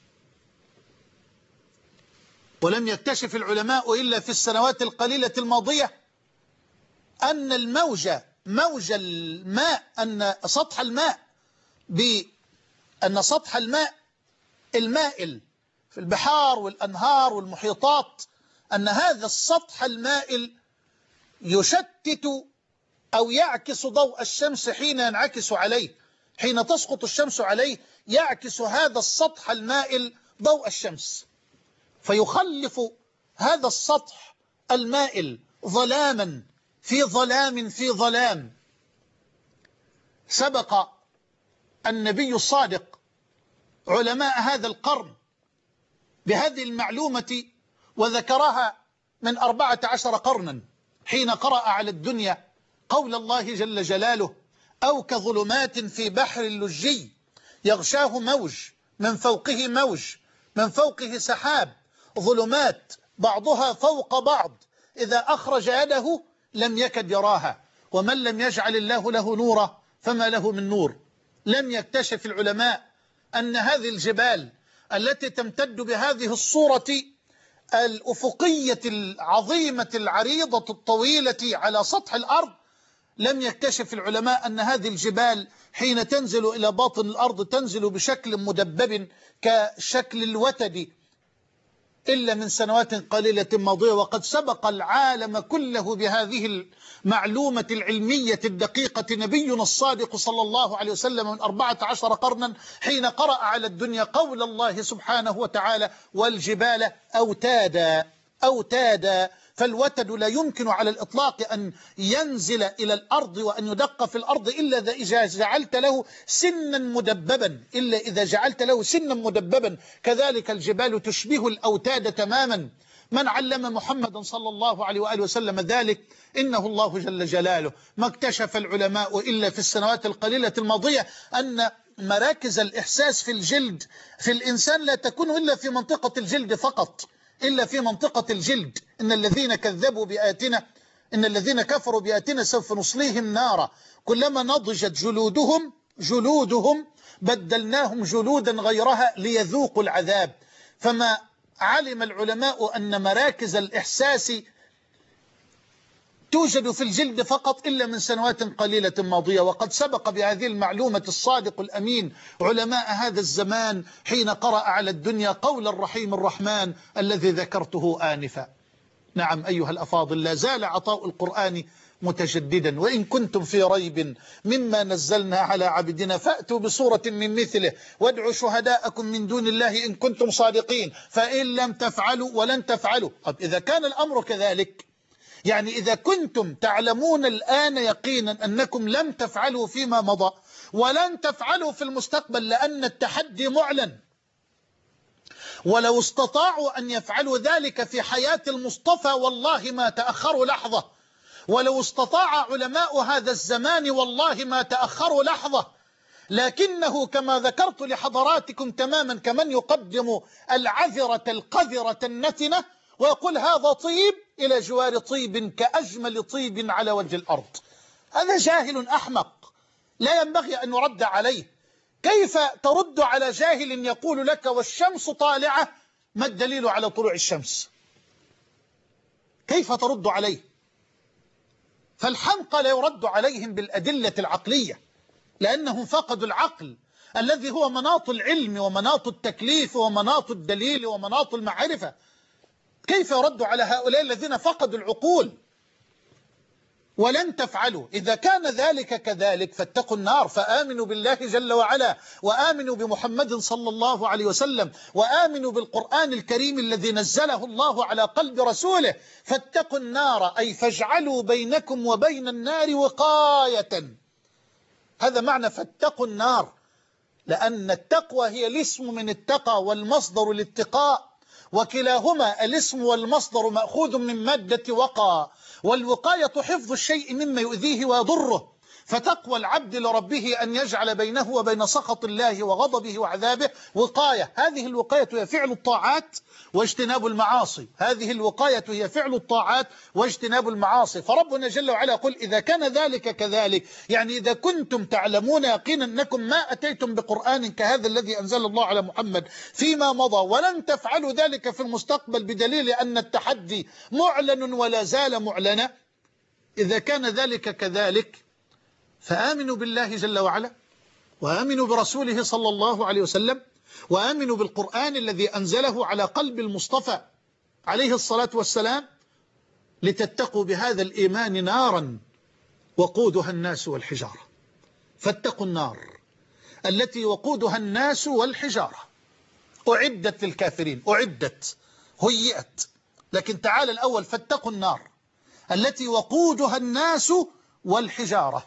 B: ولم يكتشف العلماء إلا في السنوات القليلة الماضية أن الموج موج الماء أن سطح الماء بأن سطح الماء المائل في البحار والأنهار والمحيطات، أن هذا السطح المائل يشتت أو يعكس ضوء الشمس حين ينعكس عليه، حين تسقط الشمس عليه يعكس هذا السطح المائل ضوء الشمس، فيخلف هذا السطح المائل ظلاما في ظلام في ظلام. سبق النبي الصادق علماء هذا القرن بهذه المعلومة وذكرها من أربعة عشر قرنا حين قرأ على الدنيا قول الله جل جلاله: أو كظلمات في بحر اللجي يغشاه موج من فوقه موج من فوقه سحاب، ظلمات بعضها فوق بعض إذا أخرج يده لم يكد يراها، ومن لم يجعل الله له نورا فما له من نور. لم يكتشف العلماء أن هذه الجبال التي تمتد بهذه الصورة الأفقية العظيمة العريضة الطويلة على سطح الأرض، لم يكتشف العلماء أن هذه الجبال حين تنزل إلى باطن الأرض تنزل بشكل مدبب كشكل الوتد إلا من سنوات قليلة ماضية. وقد سبق العالم كله بهذه المعلومة العلمية الدقيقة نبينا الصادق صلى الله عليه وسلم من أربعة عشر قرنا حين قرأ على الدنيا قول الله سبحانه وتعالى: والجبال أوتادا أوتادا. فالوتد لا يمكن على الإطلاق أن ينزل إلى الأرض وأن يدق في الأرض إلا إذا جعلت له سنا مدببا إلا إذا جعلت له سنا مدببا كذلك الجبال تشبه الأوتاد تماما، من علم محمدا صلى الله عليه وآله وسلم ذلك إنه الله جل جلاله. ما اكتشف العلماء إلا في السنوات القليلة الماضية أن مراكز الإحساس في الجلد في الإنسان لا تكون إلا في منطقة الجلد فقط، إلا في منطقة الجلد. إن الذين كذبوا بآياتنا إن الذين كفروا بآياتنا سوف نصليهم نارا كلما نضجت جلودهم جلودهم بدلناهم جلودا غيرها ليذوقوا العذاب. فما علم العلماء أن مراكز الإحساس توجد في الجلد فقط إلا من سنوات قليلة ماضية، وقد سبق بهذه المعلومة الصادق الأمين علماء هذا الزمان حين قرأ على الدنيا قول الرحيم الرحمن الذي ذكرته آنفا. نعم أيها الأفاضل، لا زال عطاء القرآن متجددا، وإن كنتم في ريب مما نزلنا على عبدنا فأتوا بصورة من مثله وادعوا شهداءكم من دون الله إن كنتم صادقين فإن لم تفعلوا ولن تفعلوا. طب إذا كان الأمر كذلك، يعني إذا كنتم تعلمون الآن يقينا أنكم لم تفعلوا فيما مضى ولن تفعلوا في المستقبل لأن التحدي معلن، ولو استطاعوا أن يفعلوا ذلك في حياة المصطفى والله ما تأخروا لحظة، ولو استطاع علماء هذا الزمان والله ما تأخروا لحظة، لكنه كما ذكرت لحضراتكم تماما كمن يقدم العذرة القذرة النتنة ويقول هذا طيب إلى جوار طيب كأجمل طيب على وجه الأرض. هذا جاهل أحمق لا ينبغي أن يرد عليه. كيف ترد على جاهل يقول لك والشمس طالعة ما الدليل على طلوع الشمس؟ كيف ترد عليه؟ فالحمقى لا يرد عليهم بالأدلة العقلية لأنهم فقدوا العقل الذي هو مناط العلم ومناط التكليف ومناط الدليل ومناط المعرفة. كيف يرد على هؤلاء الذين فقدوا العقول؟ ولن تفعلوا. إذا كان ذلك كذلك فاتقوا النار، فآمنوا بالله جل وعلا وآمنوا بمحمد صلى الله عليه وسلم وآمنوا بالقرآن الكريم الذي نزله الله على قلب رسوله. فاتقوا النار أي فاجعلوا بينكم وبين النار وقاية. هذا معنى فاتقوا النار، لأن التقوى هي الاسم من التقى والمصدر الاتقاء، وكلاهما الاسم والمصدر مأخوذ من مادة وقى، والوقاية حفظ الشيء مما يؤذيه ويضره. فتقوى العبد لربه أن يجعل بينه وبين سخط الله وغضبه وعذابه وقاية. هذه الوقاية هي فعل الطاعات واجتناب المعاصي، هذه الوقاية هي فعل الطاعات واجتناب المعاصي. فربنا جل وعلا يقول إذا كان ذلك كذلك، يعني إذا كنتم تعلمون يقينا أنكم ما أتيتم بقرآن كهذا الذي أنزل الله على محمد فيما مضى ولن تفعلوا ذلك في المستقبل بدليل أن التحدي معلن ولا زال معلنا، إذا كان ذلك كذلك فآمنوا بالله جل وعلا وآمنوا برسوله صلى الله عليه وسلم وآمنوا بالقرآن الذي أنزله على قلب المصطفى عليه الصلاة والسلام لتتقوا بهذا الإيمان نارا وقودها الناس والحجارة. فاتقوا النار التي وقودها الناس والحجارة. أعدت للكافرين، أعدت هيئت، لكن تعال الأول فاتقوا النار التي وقودها الناس والحجارة.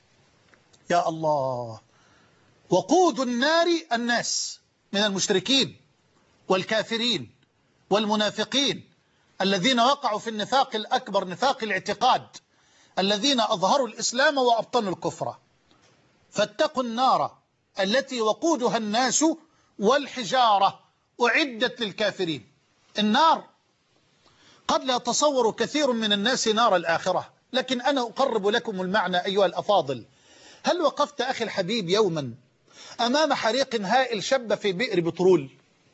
B: يا الله، وقود النار الناس من المشركين والكافرين والمنافقين الذين وقعوا في النفاق الأكبر نفاق الاعتقاد، الذين أظهروا الإسلام وأبطنوا الكفر. فاتقوا النار التي وقودها الناس والحجارة أعدت للكافرين. النار قد لا يتصور كثير من الناس نار الآخرة، لكن أنا أقرب لكم المعنى أيها الأفاضل. هل وقفت أخي الحبيب يوما أمام حريق هائل شب في بئر بترول؟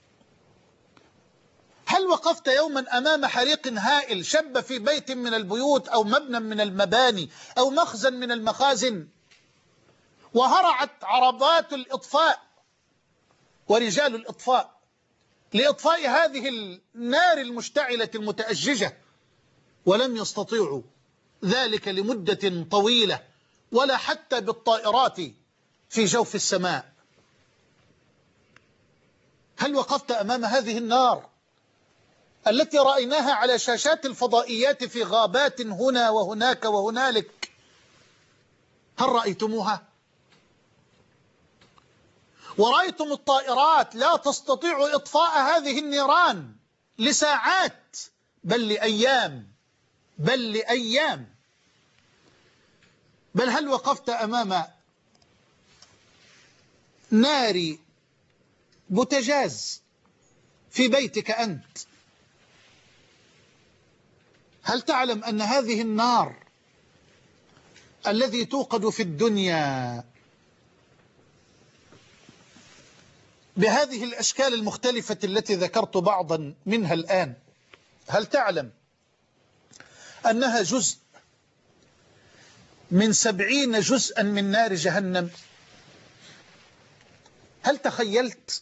B: هل وقفت يوما أمام حريق هائل شب في بيت من البيوت أو مبنى من المباني أو مخزن من المخازن، وهرعت عربات الإطفاء ورجال الإطفاء لإطفاء هذه النار المشتعلة المتأججة، ولم يستطيعوا ذلك لمدة طويلة ولا حتى بالطائرات في جوف السماء؟ هل وقفت أمام هذه النار التي رأيناها على شاشات الفضائيات في غابات هنا وهناك وهنالك؟ هل رأيتموها؟ ورأيتم الطائرات لا تستطيع إطفاء هذه النيران لساعات بل لأيام بل لأيام بل هل وقفت أمام نار بوتاجاز في بيتك أنت؟ هل تعلم أن هذه النار الذي توقد في الدنيا بهذه الأشكال المختلفة التي ذكرت بعضا منها الآن، هل تعلم أنها جزء من سبعين جزءا من نار جهنم؟ هل تخيلت؟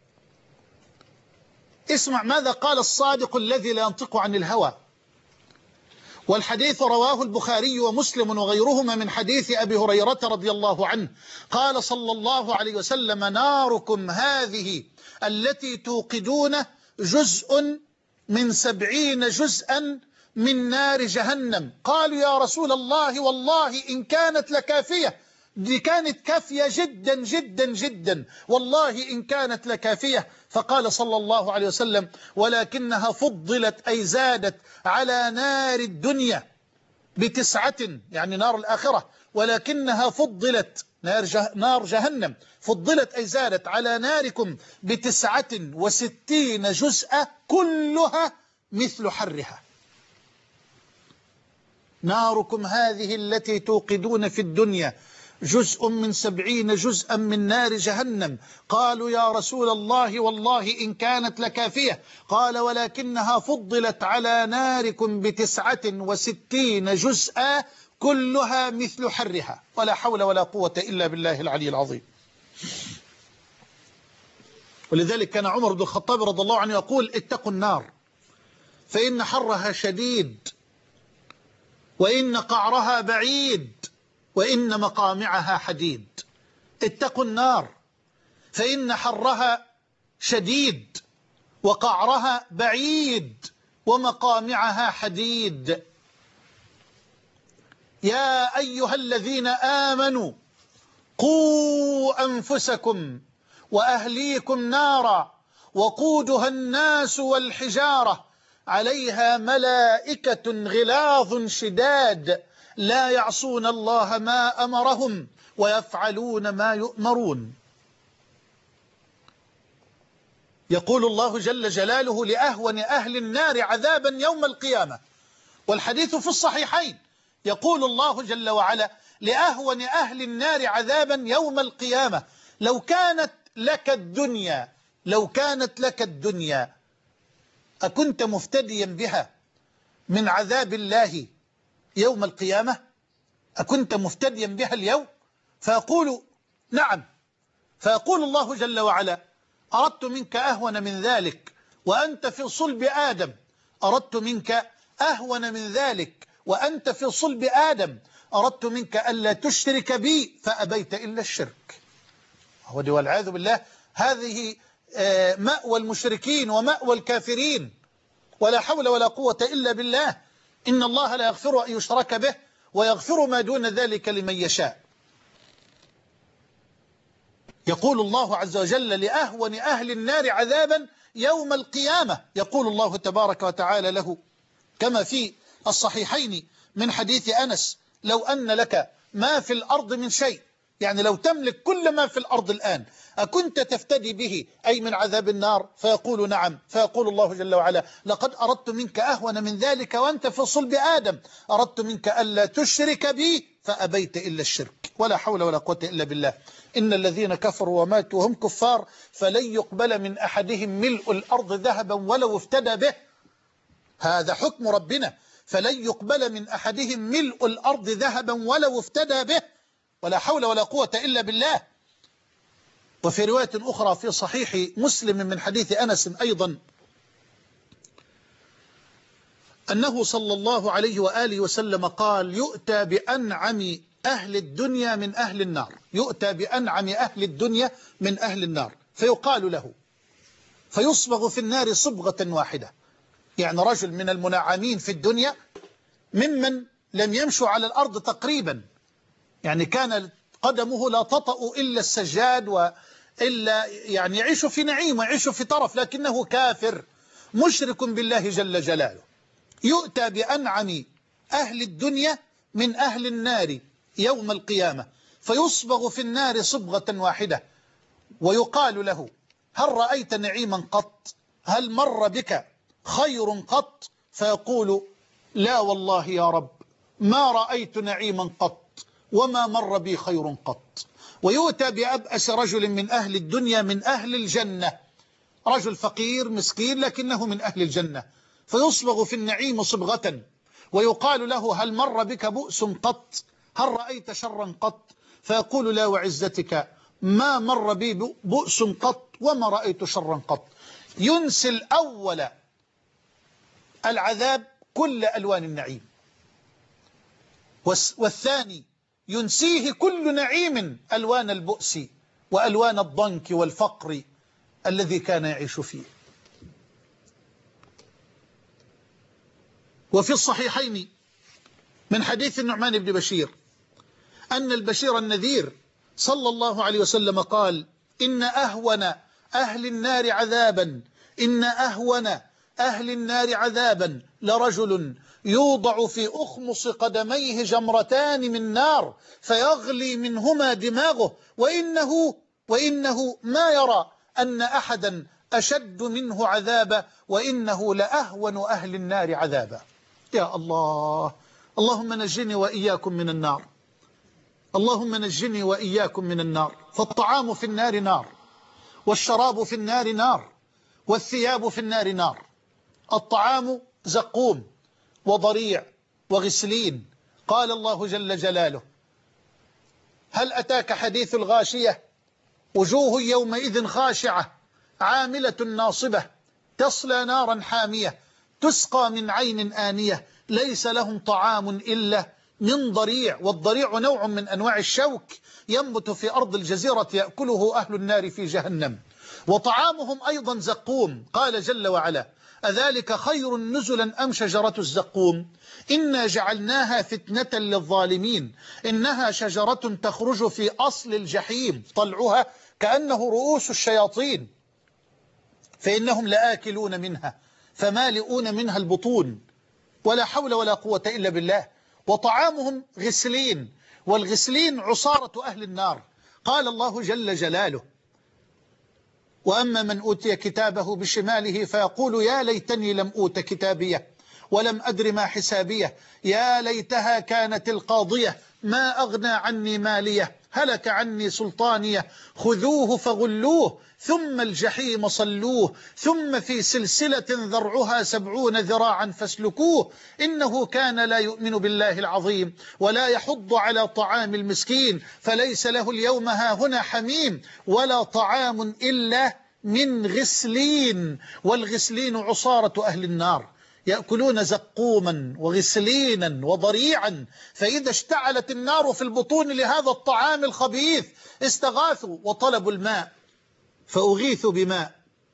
B: اسمع ماذا قال الصادق الذي لا ينطق عن الهوى، والحديث رواه البخاري ومسلم وغيرهما من حديث أبي هريرة رضي الله عنه، قال صلى الله عليه وسلم: ناركم هذه التي توقدون جزء من سبعين جزءا من نار جهنم. قالوا يا رسول الله والله إن كانت لكافية، دي كانت كافية جدا جدا جدا، والله إن كانت لكافية. فقال صلى الله عليه وسلم: ولكنها فضلت أي زادت على نار الدنيا بتسعة، يعني نار الآخرة، ولكنها فضلت نار, جه نار جهنم فضلت أي زادت على ناركم بتسعة وستين جزءا كلها مثل حرها. ناركم هذه التي توقدون في الدنيا جزء من سبعين جزءا من نار جهنم. قالوا يا رسول الله والله إن كانت لكافية، قال: ولكنها فضلت على ناركم بتسعة وستين جزءا كلها مثل حرها. ولا حول ولا قوة إلا بالله العلي العظيم. ولذلك كان عمر بن الخطاب رضي الله عنه يقول: اتقوا النار فإن حرها شديد، وإن قعرها بعيد، وإن مقامعها حديد. اتقوا النار فإن حرها شديد، وقعرها بعيد، ومقامعها حديد. يا أيها الذين آمنوا قوا أنفسكم وأهليكم نارا وقودها الناس والحجارة عليها ملائكة غلاظ شداد لا يعصون الله ما أمرهم ويفعلون ما يؤمرون. يقول الله جل جلاله لأهون أهل النار عذابا يوم القيامة، والحديث في الصحيحين، يقول الله جل وعلا لأهون أهل النار عذابا يوم القيامة: لو كانت لك الدنيا لو كانت لك الدنيا أكنت مفتديا بها من عذاب الله يوم القيامة؟ أكنت مفتديا بها اليوم؟ فيقول نعم. فيقول الله جل وعلا: أردت منك أهون من ذلك وأنت في صلب آدم، أردت منك أهون من ذلك وأنت في صلب آدم، أردت منك ألا تشرك بي فأبيت إلا الشرك. والعياذ بالله، هذه مأوى المشركين ومأوى الكافرين. ولا حول ولا قوة إلا بالله. إن الله لا يغفر أن يشرك به ويغفر ما دون ذلك لمن يشاء. يقول الله عز وجل لأهون أهل النار عذابا يوم القيامة، يقول الله تبارك وتعالى له كما في الصحيحين من حديث أنس: لو أن لك ما في الأرض من شيء، يعني لو تملك كل ما في الأرض الآن، أكنت تفتدي به أي من عذاب النار؟ فيقول نعم. فيقول الله جل وعلا: لقد أردت منك أهون من ذلك وأنت في صلب آدم، أردت منك ألا تشرك بي فأبيت إلا الشرك. ولا حول ولا قوة إلا بالله. إن الذين كفروا وماتوا وهم كفار فلن يقبل من أحدهم ملء الأرض ذهبا ولو افتدى به. هذا حكم ربنا، فلن يقبل من أحدهم ملء الأرض ذهبا ولو افتدى به. ولا حول ولا قوة إلا بالله. وفي رواية أخرى في صحيح مسلم من حديث أنس أيضا أنه صلى الله عليه وآله وسلم قال: يؤتى بأنعم أهل الدنيا من أهل النار، يؤتى بأنعم أهل الدنيا من أهل النار، فيقال له، فيصبغ في النار صبغة واحدة، يعني رجل من المنعمين في الدنيا ممن لم يمشوا على الأرض تقريبا، يعني كان قدمه لا تطأ إلا السجاد وإلا يعني يعيش في نعيم ويعيش في طرف، لكنه كافر مشرك بالله جل جلاله. يؤتى بأنعم أهل الدنيا من أهل النار يوم القيامة فيصبغ في النار صبغة واحدة ويقال له هل رأيت نعيما قط؟ هل مر بك خير قط؟ فيقول لا والله يا رب ما رأيت نعيما قط وما مر بي خير قط. ويؤتى بأبأس رجل من أهل الدنيا من أهل الجنة، رجل فقير مسكين لكنه من أهل الجنة، فيصبغ في النعيم صبغة ويقال له هل مر بك بؤس قط؟ هل رأيت شرا قط؟ فيقول لا وعزتك ما مر بي بؤس قط وما رأيت شرا قط. ينسي الأول العذاب كل ألوان النعيم، والثاني ينسيه كل نعيم ألوان البؤس وألوان الضنك والفقر الذي كان يعيش فيه. وفي الصحيحين من حديث النعمان بن بشير أن البشير النذير صلى الله عليه وسلم قال إن أهون أهل النار عذابا إن أهون أهل النار عذابا لرجل يوضع في أخمص قدميه جمرتان من نار فيغلي منهما دماغه وإنه, وإنه ما يرى أن أحدا أشد منه عذابا وإنه لأهون أهل النار عذابا. يا الله، اللهم نجني وإياكم من النار، اللهم نجني وإياكم من النار. فالطعام في النار نار، والشراب في النار نار، والثياب في النار نار. الطعام زقوم وضريع وغسلين. قال الله جل جلاله هل أتاك حديث الغاشية وجوه يومئذ خاشعة عاملة ناصبة تصلى نارا حامية تسقى من عين آنية ليس لهم طعام إلا من ضريع. والضريع نوع من أنواع الشوك ينبت في أرض الجزيرة يأكله أهل النار في جهنم. وطعامهم أيضا زقوم. قال جل وعلا أذلك خير نزلا أم شجرة الزقوم إنا جعلناها فتنة للظالمين إنها شجرة تخرج في أصل الجحيم طلعها كأنه رؤوس الشياطين فإنهم لآكلون منها فمالئون منها البطون ولا حول ولا قوة إلا بالله. وطعامهم غسلين، والغسلين عصارة أهل النار. قال الله جل جلاله وأما من أوتي كتابه بشماله فيقول يا ليتني لم أوت كتابيه ولم أدر ما حسابيه يا ليتها كانت القاضية ما أغنى عني ماليه هلك عني سلطانيه خذوه فغلوه ثم الجحيم صلوه ثم في سلسلة ذرعها سبعون ذراعا فاسلكوه إنه كان لا يؤمن بالله العظيم ولا يحض على طعام المسكين فليس له اليوم هاهنا حميم ولا طعام إلا من غسلين. والغسلين عصارة أهل النار يأكلون زقوما وغسلينا وضريعا فإذا اشتعلت النار في البطون لهذا الطعام الخبيث استغاثوا وطلبوا الماء فأغيثوا بماء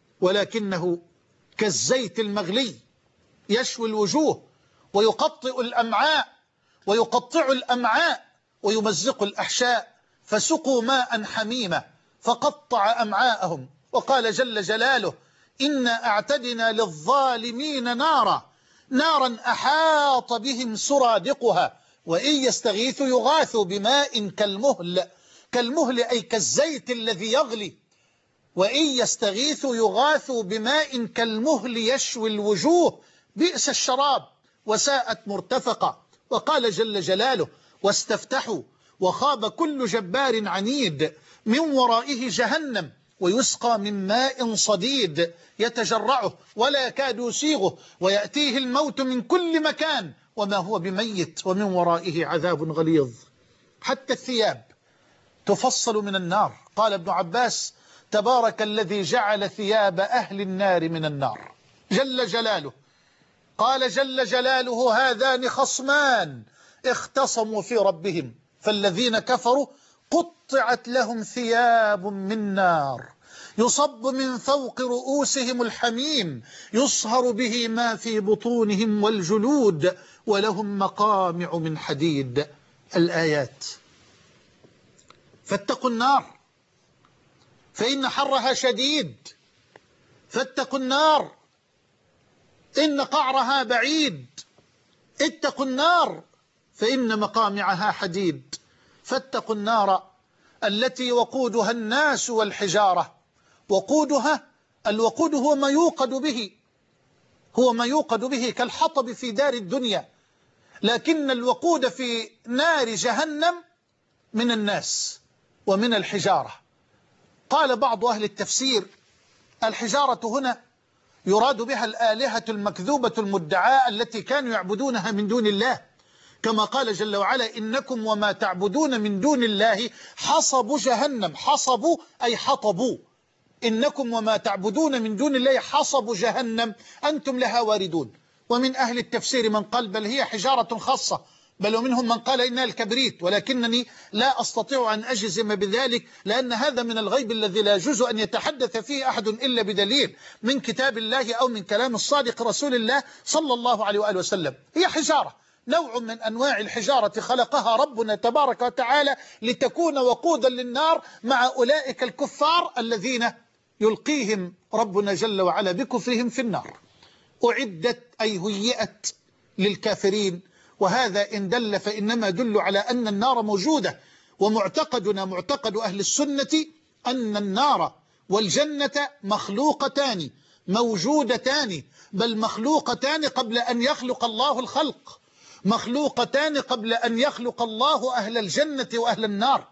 B: ولكنه كالزيت المغلي يشوي الوجوه ويقطع الأمعاء ويقطع الأمعاء ويمزق الأحشاء فسقوا ماء حميما فقطع أمعاءهم. وقال جل جلاله إنا أعتدنا للظالمين نارا نارا أحاط بهم سرادقها وإن يستغيثوا يغاثوا بماء كالمهل كالمهل أي كالزيت الذي يغلي وإن يستغيثوا يغاثوا بماء كالمهل يشوي الوجوه بئس الشراب وساءت مرتفقة. وقال جل جلاله واستفتحوا وخاب كل جبار عنيد من ورائه جهنم ويسقى من ماء صديد يتجرعه ولا يكاد يسيغه ويأتيه الموت من كل مكان وما هو بميت ومن ورائه عذاب غليظ. حتى الثياب تفصل من النار. قال ابن عباس تبارك الذي جعل ثياب أهل النار من النار جل جلاله. قال جل جلاله هذان خصمان اختصموا في ربهم فالذين كفروا قطعت لهم ثياب من نار يصب من فوق رؤوسهم الحميم يصهر به ما في بطونهم والجلود ولهم مقامع من حديد. الآيات. فاتقوا النار فإن حرها شديد فاتقوا النار إن قعرها بعيد، اتقوا النار فإن مقامعها حديد. فاتقوا النار التي وقودها الناس والحجارة. وقودها، الوقود هو ما يوقد به، هو ما يوقد به كالحطب في دار الدنيا، لكن الوقود في نار جهنم من الناس ومن الحجارة. قال بعض أهل التفسير: الحجارة هنا يراد بها الآلهة المكذوبة المدعاة التي كانوا يعبدونها من دون الله، كما قال جل وعلا: إنكم وما تعبدون من دون الله حصب جهنم. حصبوا أي حطبوا. إنكم وما تعبدون من دون الله حصب جهنم أنتم لها واردون. ومن أهل التفسير من قال بل هي حجارة خاصة، بل ومنهم من قال إنها الكبريت، ولكنني لا أستطيع أن أجزم بذلك، لأن هذا من الغيب الذي لا يجوز أن يتحدث فيه أحد إلا بدليل من كتاب الله أو من كلام الصادق رسول الله صلى الله عليه وآله وسلم. هي حجارة، نوع من أنواع الحجارة خلقها ربنا تبارك وتعالى لتكون وقودا للنار مع أولئك الكفار الذين يلقيهم ربنا جل وعلا بكفرهم في النار. أعدت أي هيئت للكافرين، وهذا إن دل فإنما يدل على أن النار موجودة. ومعتقدنا معتقد أهل السنة أن النار والجنة مخلوقتان موجودتان، بل مخلوقتان قبل أن يخلق الله الخلق، مخلوقتان قبل أن يخلق الله أهل الجنة وأهل النار.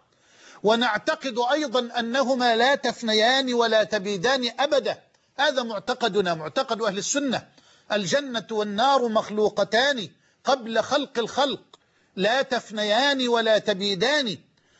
B: ونعتقد أيضا أنهما لا تفنيان ولا تبيدان أبدا. هذا معتقدنا معتقد أهل السنة. الجنة والنار مخلوقتان قبل خلق الخلق، لا تفنيان ولا تبيدان.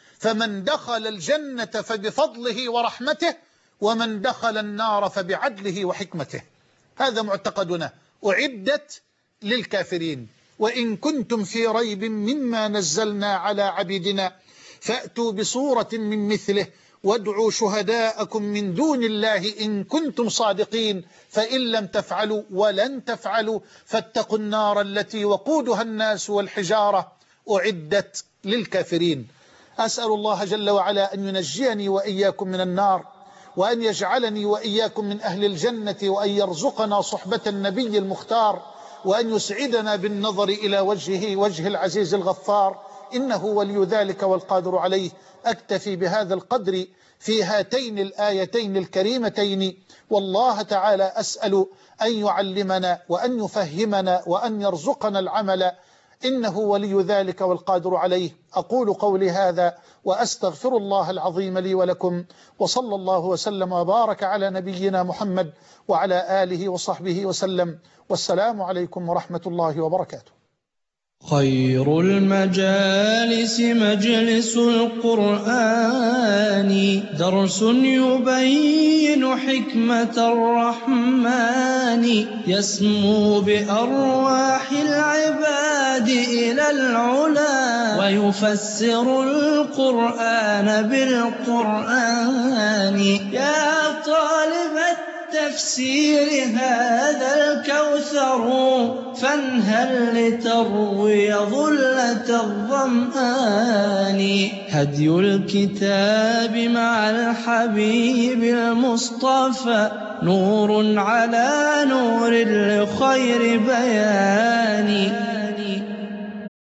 B: فمن دخل الجنة فبفضله ورحمته، ومن دخل النار فبعدله وحكمته. هذا معتقدنا. أعدت للكافرين. وإن كنتم في ريب مما نزلنا على عبيدنا فأتوا بصورة من مثله وادعوا شهداءكم من دون الله إن كنتم صادقين، فإن لم تفعلوا ولن تفعلوا فاتقوا النار التي وقودها الناس والحجارة أعدت للكافرين. أسأل الله جل وعلا أن ينجيني وإياكم من النار، وأن يجعلني وإياكم من أهل الجنة، وأن يرزقنا صحبة النبي المختار، وأن يسعدنا بالنظر إلى وجهه وجه العزيز الغفار، إنه ولي ذلك والقادر عليه. أكتفي بهذا القدر في هاتين الآيتين الكريمتين، والله تعالى أسأل أن يعلمنا وأن يفهمنا وأن يرزقنا العمل، إنه ولي ذلك والقادر عليه. أقول قولي هذا وأستغفر الله العظيم لي ولكم، وصلى الله وسلم وبارك على نبينا محمد وعلى آله وصحبه وسلم، والسلام عليكم ورحمة الله وبركاته.
A: خير المجالس مجلس القرآن، درس يبين حكمة الرحمن، يسمو بأرواح العباد إلى العلا، ويفسر القرآن بالقرآن. يا طالب التفسير هذا الكوثر، فانهل لتروي ظلة الظمآن. هدي الكتاب مع الحبيب المصطفى، نور على نور لخير بيان.